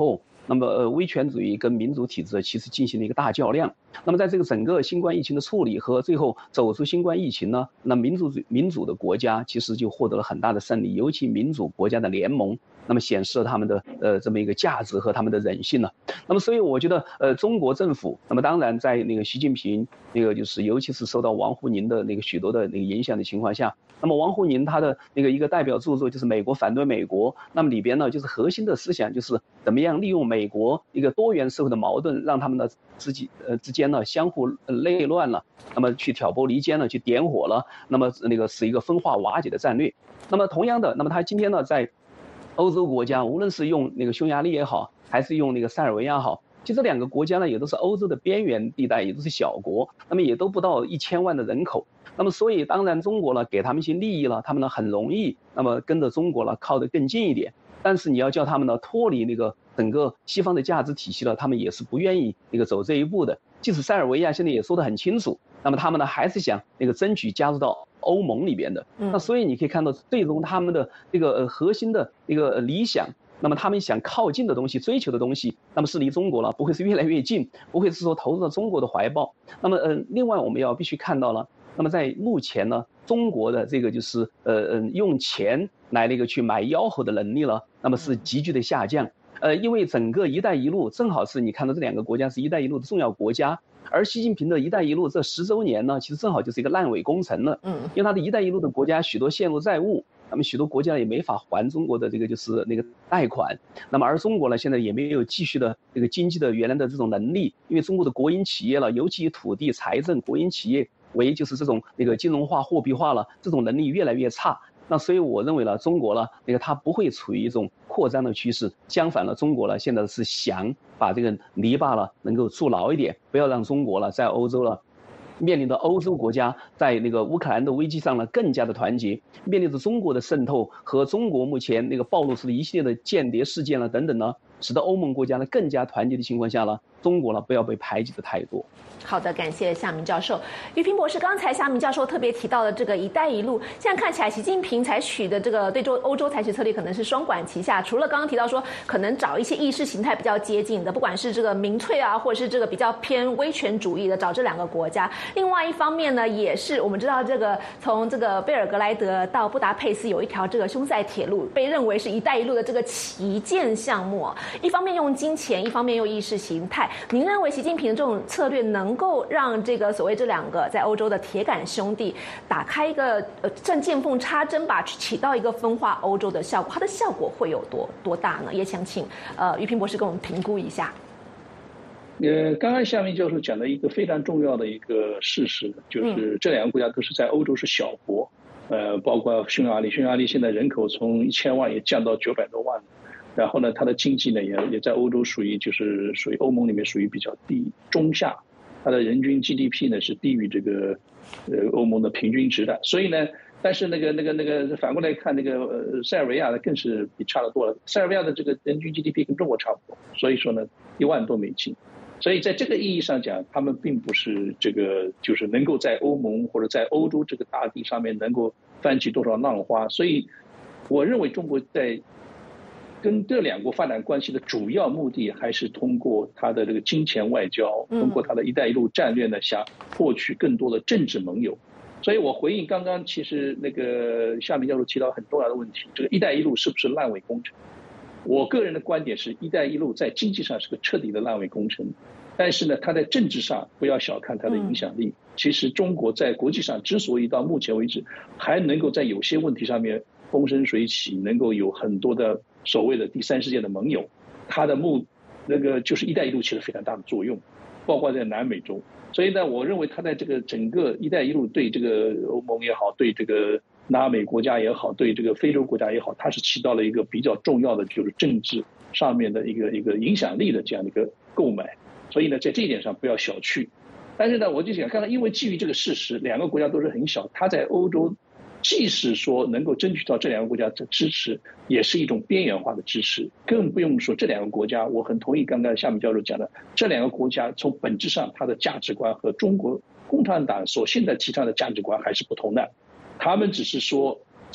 那么呃威权主义跟民主体制其实进行了一个大较量。那么在这个整个新冠疫情的处理和最后走出新冠疫情呢，那民主民主的国家其实就获得了很大的胜利，尤其民主国家的联盟，那么显示了他们的呃这么一个价值和他们的人性呢。那么所以我觉得呃中国政府，那么当然在那个习近平那个就是尤其是受到王沪宁的那个许多的那个影响的情况下，那么王沪宁他的那个一个代表著作就是《美国反对美国》，那么里边呢就是核心的思想就是怎么样利用美国一个多元社会的矛盾，让他们的自己呃之间呢相互内乱了，那么去挑拨离间了，去点火了，那么那个是一个分化瓦解的战略。那么同样的，那么他今天呢在欧洲国家，无论是用那个匈牙利也好，还是用那个塞尔维亚好，其实这两个国家呢也都是欧洲的边缘地带，也都是小国，那么也都不到一千万的人口。那么所以当然中国呢给他们一些利益了，他们呢很容易那么跟着中国了靠得更近一点。但是你要叫他们呢脱离那个整个西方的价值体系了，他们也是不愿意那个走这一步的。即使塞尔维亚现在也说得很清楚，那么他们呢还是想那个争取加入到欧盟里边的。那所以你可以看到最终他们的这个呃核心的一个理想，那么他们想靠近的东西，追求的东西，那么是离中国了，不会是越来越近，不会是说投入到中国的怀抱。那么呃另外我们要必须看到了，那么在目前呢中国的这个就是呃嗯用钱来那个去买吆喝的能力了，那么是急剧的下降。呃，因为整个“一带一路”正好是你看到这两个国家是“一带一路”的重要国家，而习近平的一带一路这十周年呢，其实正好就是一个烂尾工程了。嗯，因为他的一带一路的国家许多陷入债务，那么许多国家也没法还中国的这个就是那个贷款。那么而中国呢，现在也没有继续的这个经济的原来的这种能力，因为中国的国营企业了，尤其以土地、财政、国营企业为就是这种那个金融化、货币化了，这种能力越来越差。那所以我认为呢，中国呢，那个它不会处于一种扩张的趋势，相反呢，中国呢现在是想把这个篱笆呢能够筑牢一点，不要让中国呢在欧洲呢面临着欧洲国家在那个乌克兰的危机上呢更加的团结，面临着中国的渗透和中国目前那个暴露出的一系列的间谍事件了等等呢，使得欧盟国家呢更加团结的情况下呢，中国呢不要被排挤的太多。 好的，感谢夏明教授。于平博士，刚才夏明教授特别提到的这个“一带一路”，现在看起来习近平采取的这个对洲欧洲采取策略可能是双管齐下，除了刚刚提到说可能找一些意识形态比较接近的，不管是这个民粹啊，或者是这个比较偏威权主义的，找这两个国家。另外一方面呢，也是我们知道这个从这个贝尔格莱德到布达佩斯有一条这个匈塞铁路，被认为是一带一路的这个旗舰项目。一方面用金钱，一方面用意识形态。您认为习近平的这种策略能够让这个所谓这两个在欧洲的铁杆兄弟打开一个呃正见缝插针吧，去起到一个分化欧洲的效果？它的效果会有多多大呢？也想请呃于平博士跟我们评估一下。 呃，刚刚夏明教授讲的一个非常重要的一个事实，就是这两个国家都是在欧洲是小国，呃，包括匈牙利，匈牙利现在人口从一千万也降到九百多万了。然后呢，它的经济呢也也在欧洲属于就是属于欧盟里面属于比较低中下，它的人均 G D P 呢是低于这个呃欧盟的平均值的。所以呢，但是那个那个那个反过来看，那个呃塞尔维亚的更是比差得多了。塞尔维亚的这个人均 G D P 跟中国差不多，所以说呢一万多美金。所以在这个意义上讲，他们并不是这个就是能够在欧盟或者在欧洲这个大地上面能够翻起多少浪花。所以我认为中国在跟这两国发展关系的主要目的还是通过它的这个金钱外交，通过它的一带一路战略呢，想获取更多的政治盟友。所以我回应刚刚其实那个夏明教授提到很重要的问题，这个一带一路是不是烂尾工程？我个人的观点是，一带一路在经济上是个彻底的烂尾工程，但是呢，它在政治上不要小看它的影响力。其实中国在国际上之所以到目前为止还能够在有些问题上面风生水起，能够有很多的所谓的第三世界的盟友，它的目那个就是一带一路起了非常大的作用，包括在南美洲。所以呢，我认为它在这个整个一带一路对这个欧盟也好，对这个拉美国家也好，对这个非洲国家也好，它是起到了一个比较重要的就是政治上面的一个一个影响力的这样的一个购买。所以呢，在这一点上不要小觑。但是呢，我就想看看，因为基于这个事实，两个国家都是很小，它在欧洲即使说能够争取到这两个国家的支持，也是一种边缘化的支持，更不用说这两个国家，我很同意刚才夏明教授讲的，这两个国家从本质上它的价值观和中国共产党所现在提倡的价值观还是不同的。他们只是说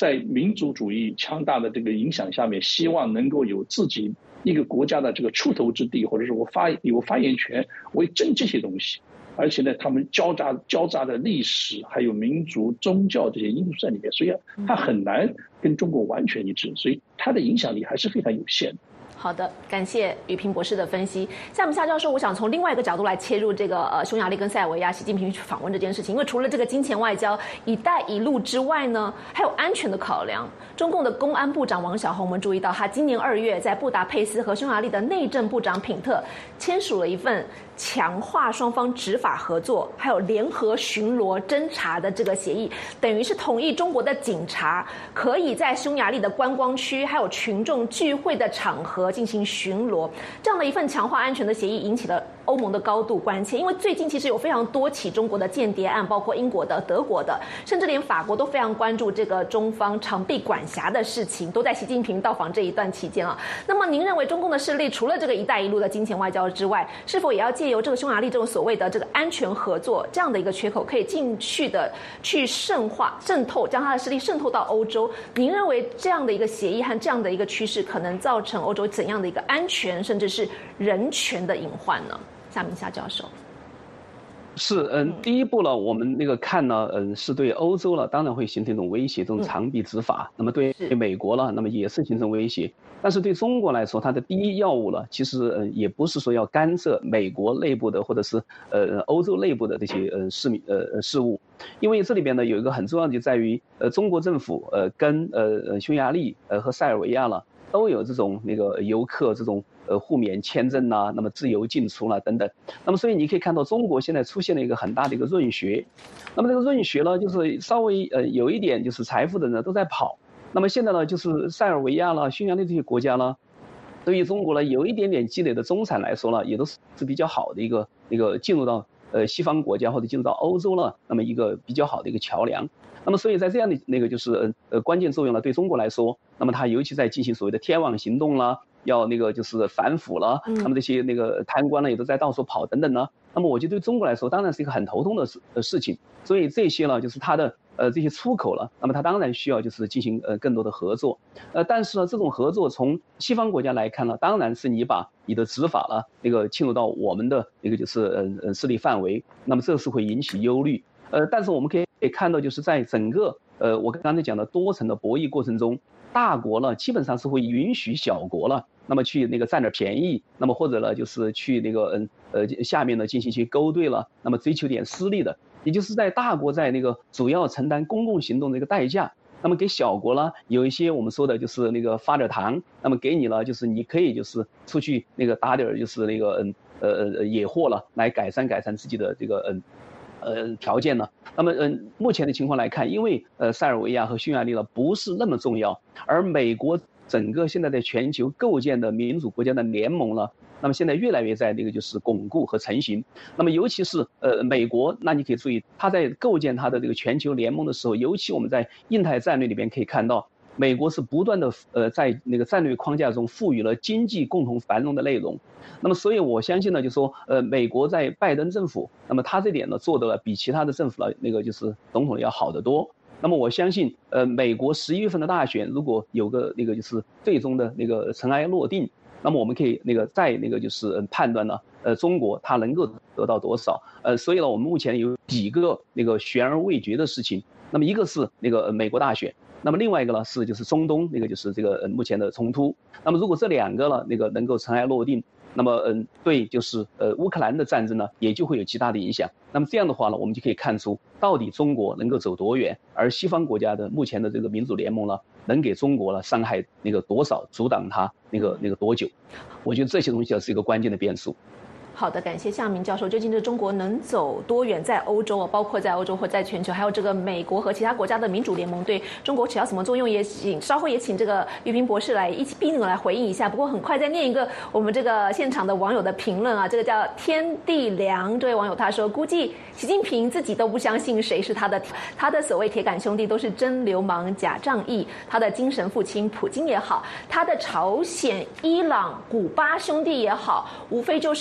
在民族主义强大的这个影响下面，希望能够有自己一个国家的这个出头之地，或者是我发有发言权，为争这些东西。而且呢，他们交杂交杂的历史、还有民族、宗教这些因素在里面，所以它很难跟中国完全一致，所以它的影响力还是非常有限的。 好的，感谢宇平博士的分析。夏明夏教授，我想从另外一个角度来切入这个呃匈牙利跟塞尔维亚习近平去访问这件事情，因为除了这个金钱外交、一带一路之外呢，还有安全的考量。中共的公安部长王小洪，我们注意到他今年二月在布达佩斯和匈牙利的内政部长品特签署了一份强化双方执法合作，还有联合巡逻侦查的这个协议，等于是同意中国的警察可以在匈牙利的观光区还有群众聚会的场合进行巡逻。这样的一份强化安全的协议引起了欧盟的高度关切，因为最近其实有非常多起中国的间谍案，包括英国的、德国的，甚至连法国都非常关注这个中方长臂管辖的事情，都在习近平到访这一段期间啊。那么您认为中共的势力除了这个一带一路的金钱外交之外，是否也要借由这个匈牙利这种所谓的这个安全合作这样的一个缺口，可以进去的去渗化、渗透，将它的势力渗透到欧洲？您认为这样的一个协议和这样的一个趋势，可能造成欧洲怎样的一个安全甚至是人权的隐患呢？夏明夏教授。 是，嗯，第一步呢，我们那个看呢，嗯，是对欧洲呢，当然会形成一种威胁，这种长臂执法。那么对美国呢，那么也是形成威胁。但是对中国来说，它的第一要务呢，其实嗯，也不是说要干涉美国内部的或者是呃欧洲内部的这些呃事民呃事务，因为这里边呢有一个很重要的就在于，呃，中国政府呃跟呃匈牙利呃和塞尔维亚呢都有这种那个游客这种。呃，互免签证呐、啊，那么自由进出啦、啊、等等，那么所以你可以看到，中国现在出现了一个很大的一个润学，那么这个润学呢，就是稍微呃有一点就是财富的人都在跑，那么现在呢，就是塞尔维亚啦、匈牙利这些国家呢，对于中国呢有一点点积累的中产来说呢，也都是比较好的一个一个进入到呃西方国家或者进入到欧洲了，那么一个比较好的一个桥梁。那么所以在这样的那个就是呃关键作用呢，对中国来说，那么它尤其在进行所谓的天网行动啦。要那个就是反腐了，那么这些那个贪官呢也都在到处跑等等呢。那么我觉得对中国来说，当然是一个很头痛的事呃事情。所以这些呢，就是它的呃这些出口了，那么它当然需要就是进行呃更多的合作。呃，但是呢，这种合作从西方国家来看呢，当然是你把你的执法了那个侵入到我们的那个就是呃呃势力范围，那么这是会引起忧虑。呃，但是我们可以看到，就是在整个呃我刚才讲的多层的博弈过程中。大国呢，基本上是会允许小国了，那么去那个占点便宜，那么或者呢，就是去那个嗯呃下面呢进行一些勾兑了，那么追求点私利的，也就是在大国在那个主要承担公共行动的一个代价，那么给小国呢有一些我们说的就是那个发点糖，那么给你了就是你可以就是出去那个打点就是那个嗯呃呃野货了，来改善改善自己的这个嗯。呃，条件呢？那么，嗯、呃，目前的情况来看，因为呃，塞尔维亚和匈牙利呢不是那么重要，而美国整个现在在全球构建的民主国家的联盟呢，那么现在越来越在那个就是巩固和成型。那么，尤其是呃美国，那你可以注意，它在构建它的这个全球联盟的时候，尤其我们在印太战略里边可以看到。美国是不断的呃在那个战略框架中赋予了经济共同繁荣的内容，那么所以我相信呢，就说呃美国在拜登政府，那么他这点呢做的比其他的政府呢那个就是总统要好得多。那么我相信呃美国十一月份的大选如果有个那个就是最终的那个尘埃落定，那么我们可以那个再那个就是判断呢呃中国它能够得到多少呃所以呢我们目前有几个那个悬而未决的事情，那么一个是那个美国大选。那么另外一个呢是就是中东那个就是这个呃目前的冲突，那么如果这两个呢那个能够尘埃落定，那么嗯对就是呃乌克兰的战争呢也就会有极大的影响。那么这样的话呢，我们就可以看出到底中国能够走多远，而西方国家的目前的这个民主联盟呢，能给中国呢伤害那个多少，阻挡它那个那个多久？我觉得这些东西是一个关键的变数。 好的，感谢夏明教授。究竟这中国能走多远，在欧洲啊，包括在欧洲或在全球，还有这个美国和其他国家的民主联盟对中国起到什么作用？也请稍后也请这个于平博士来一起并来回应一下。不过很快再念一个我们这个现场的网友的评论啊，这个叫天地良这位网友他说，估计习近平自己都不相信谁是他的他的所谓铁杆兄弟都是真流氓假仗义，他的精神父亲普京也好，他的朝鲜、伊朗、古巴兄弟也好，无非就是看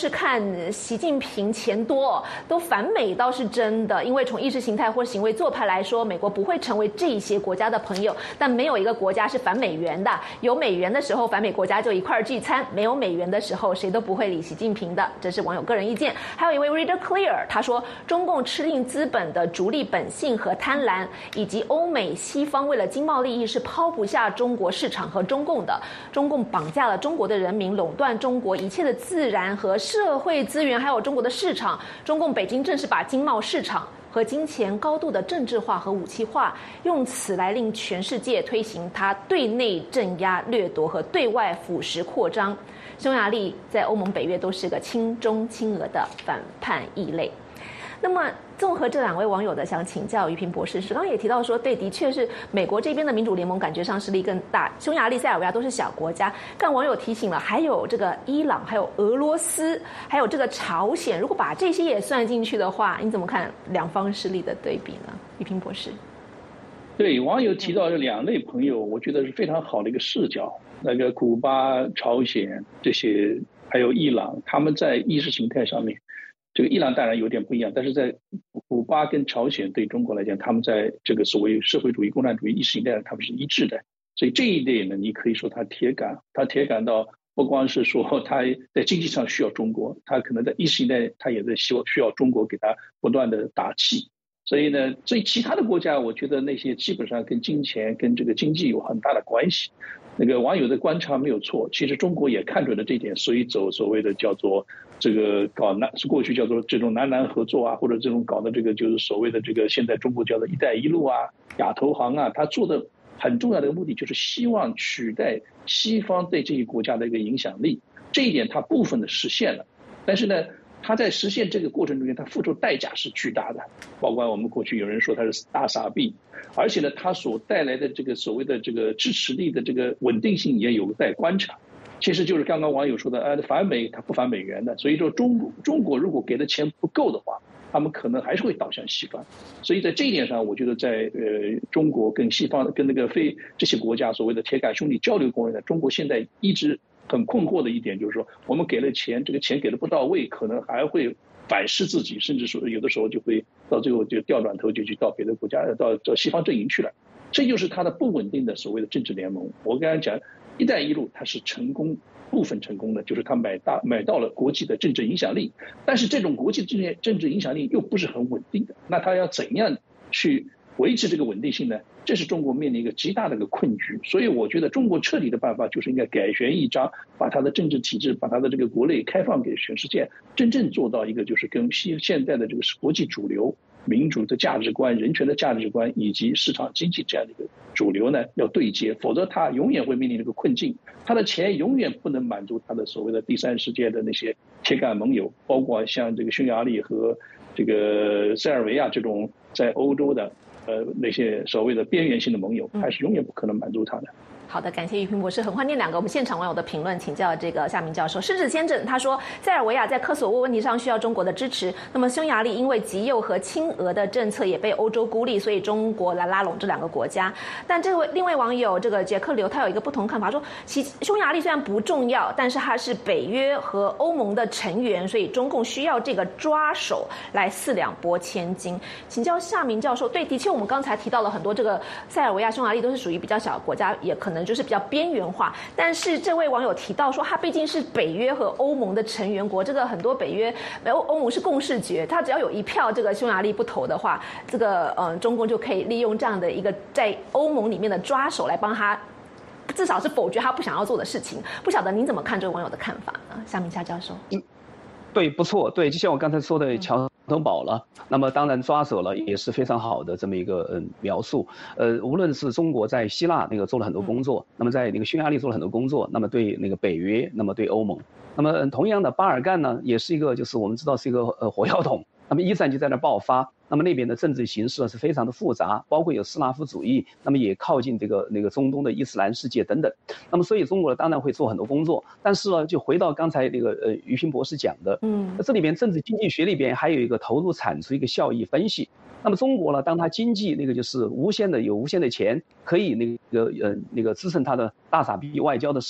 习近平钱多都反美倒是真的，因为从意识形态或行为做派来说，美国不会成为这些国家的朋友，但没有一个国家是反美元的。有美元的时候，反美国家就一块聚餐；没有美元的时候，谁都不会理习近平的。这是网友个人意见。还有一位 Reader Clear， 他说，中共吃定资本的逐利本性和贪婪，以及欧美西方为了经贸利益是抛不下中国市场和中共的。中共绑架了中国的人民，垄断中国一切的自然和社会资源，还有中国的市场。中共北京正是把经贸市场和金钱高度的政治化和武器化，用此来令全世界推行它对内镇压掠夺和对外腐蚀扩张。匈牙利在欧盟北约都是个亲中亲俄的反叛异类。那么综合这两位网友的想请教于平博士，是刚刚也提到说，对，的确是美国这边的民主联盟感觉上势力更大，匈牙利、塞尔维亚都是小国家。但网友提醒了，还有这个伊朗，还有俄罗斯，还有这个朝鲜，如果把这些也算进去的话，你怎么看两方势力的对比呢？于平博士。 对，网友提到这两类朋友，我觉得是非常好的一个视角。那个古巴、朝鲜这些，还有伊朗，他们在意识形态上面，这个伊朗当然有点不一样，但是在古巴跟朝鲜对中国来讲，他们在这个所谓社会主义、共产主义意识形态上，他们是一致的。所以这一点呢，你可以说他铁杆，他铁杆到不光是说他在经济上需要中国，他可能在意识形态他也在希望需要中国给他不断的打气。所以呢，所以其他的国家，我觉得那些基本上跟金钱、跟这个经济有很大的关系。那个网友的观察没有错，其实中国也看准了这一点，所以走所谓的叫做这个搞南，是过去叫做这种南南合作啊，或者这种搞的这个就是所谓的这个现在中国叫做“一带一路”啊、亚投行啊，他做的很重要的目的就是希望取代西方对这些国家的一个影响力。这一点他部分的实现了，但是呢，他在实现这个过程中间，他付出代价是巨大的，包括我们过去有人说他是大傻逼，而且呢，他所带来的这个所谓的这个支持力的这个稳定性也有待观察。其实就是刚刚网友说的，呃，反美他不反美元的，所以说中中国如果给的钱不够的话，他们可能还是会倒向西方。所以在这一点上，我觉得在呃中国跟西方跟那个非这些国家所谓的铁杆兄弟交流过程中，中国现在一直很困惑的一点就是说，我们给了钱，这个钱给的不到位，可能还会反噬自己，甚至说有的时候就会到最后就掉转头就去到别的国家，到到西方阵营去了。这就是它的不稳定的所谓的政治联盟。我刚才讲“一带一路”，它是成功部分成功的，就是它买大买到了国际的政治影响力，但是这种国际政政治影响力又不是很稳定的，那它要怎样去维持这个稳定性呢？这是中国面临一个极大的一个困局。所以我觉得中国彻底的办法就是应该改弦易张，把它的政治体制，把它的这个国内开放给全世界，真正做到一个就是跟西现在的这个国际主流民主的价值观、人权的价值观以及市场经济这样的一个主流呢要对接，否则它永远会面临这个困境。它的钱永远不能满足它的所谓的第三世界的那些铁杆盟友，包括像这个匈牙利和这个塞尔维亚这种在欧洲的呃那些所谓的边缘性的盟友，还是永远不可能满足它的。 好的，感谢于平博士。很怀念两个我们现场网友的评论，请教这个夏明教授。狮子先生他说，塞尔维亚在科索沃问题上需要中国的支持。那么匈牙利因为极右和亲俄的政策也被欧洲孤立，所以中国来拉拢这两个国家。但这位另外网友这个杰克刘他有一个不同看法，说其匈牙利虽然不重要，但是它是北约和欧盟的成员，所以中共需要这个抓手来四两拨千斤。请教夏明教授，对，的确我们刚才提到了很多这个塞尔维亚、匈牙利都是属于比较小的国家，也可能就是比较边缘化，但是这位网友提到说，他毕竟是北约和欧盟的成员国，这个很多北约、欧欧盟是共识决，他只要有一票这个匈牙利不投的话，这个嗯中共就可以利用这样的一个在欧盟里面的抓手来帮他，至少是否决他不想要做的事情。不晓得您怎么看这位网友的看法呢？夏明夏教授。 嗯，对，不错，对，就像我刚才说的，乔头堡了，那么当然抓手了，也是非常好的这么一个嗯描述。呃，无论是中国在希腊那个做了很多工作，那么在那个匈牙利做了很多工作，那么对那个北约，那么对欧盟，那么同样的巴尔干呢，也是一个就是我们知道是一个呃火药桶，那么一战就在那爆发。那么那边的政治形势是非常的复杂，包括有斯拉夫主义，那么也靠近这个那个中东的伊斯兰世界等等。那么所以中国当然会做很多工作，但是呢，就回到刚才那个呃于平博士讲的，嗯，这里边政治经济学里边还有一个投入产出一个效益分析。那么中国呢，当它经济那个就是无限的有无限的钱可以那个呃那个支撑它的大傻逼外交的时候，那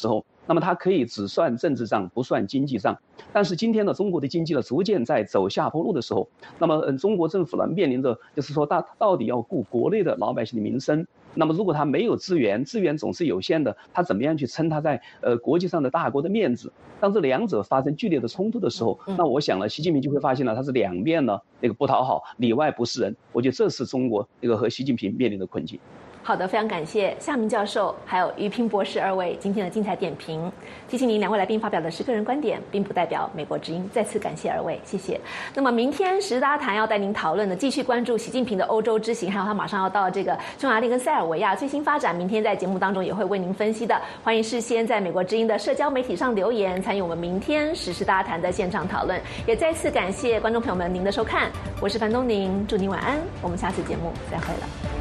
那么它可以只算政治账不算经济账。但是今天呢，中国的经济呢逐渐在走下坡路的时候，那么嗯，中国政府呢面临着就是说它到底要顾国内的老百姓的民生。那么如果他没有资源，资源总是有限的，他怎么样去撑他在呃国际上的大国的面子？当这两者发生剧烈的冲突的时候，那我想呢，习近平就会发现了他是两面呢那个不讨好，里外不是人。我觉得这是中国那个和习近平面临的困境。 好的，非常感谢夏明教授还有于平博士二位今天的精彩点评。提醒您，两位来宾发表的是个人观点，并不代表美国之音。再次感谢二位，谢谢。那么明天时事大家谈要带您讨论的，继续关注习近平的欧洲之行，还有他马上要到这个匈牙利跟塞尔维亚最新发展。明天在节目当中也会为您分析的，欢迎事先在美国之音的社交媒体上留言，参与我们明天时事大家谈的现场讨论。也再次感谢观众朋友们您的收看，我是樊东宁，祝您晚安，我们下次节目再会了。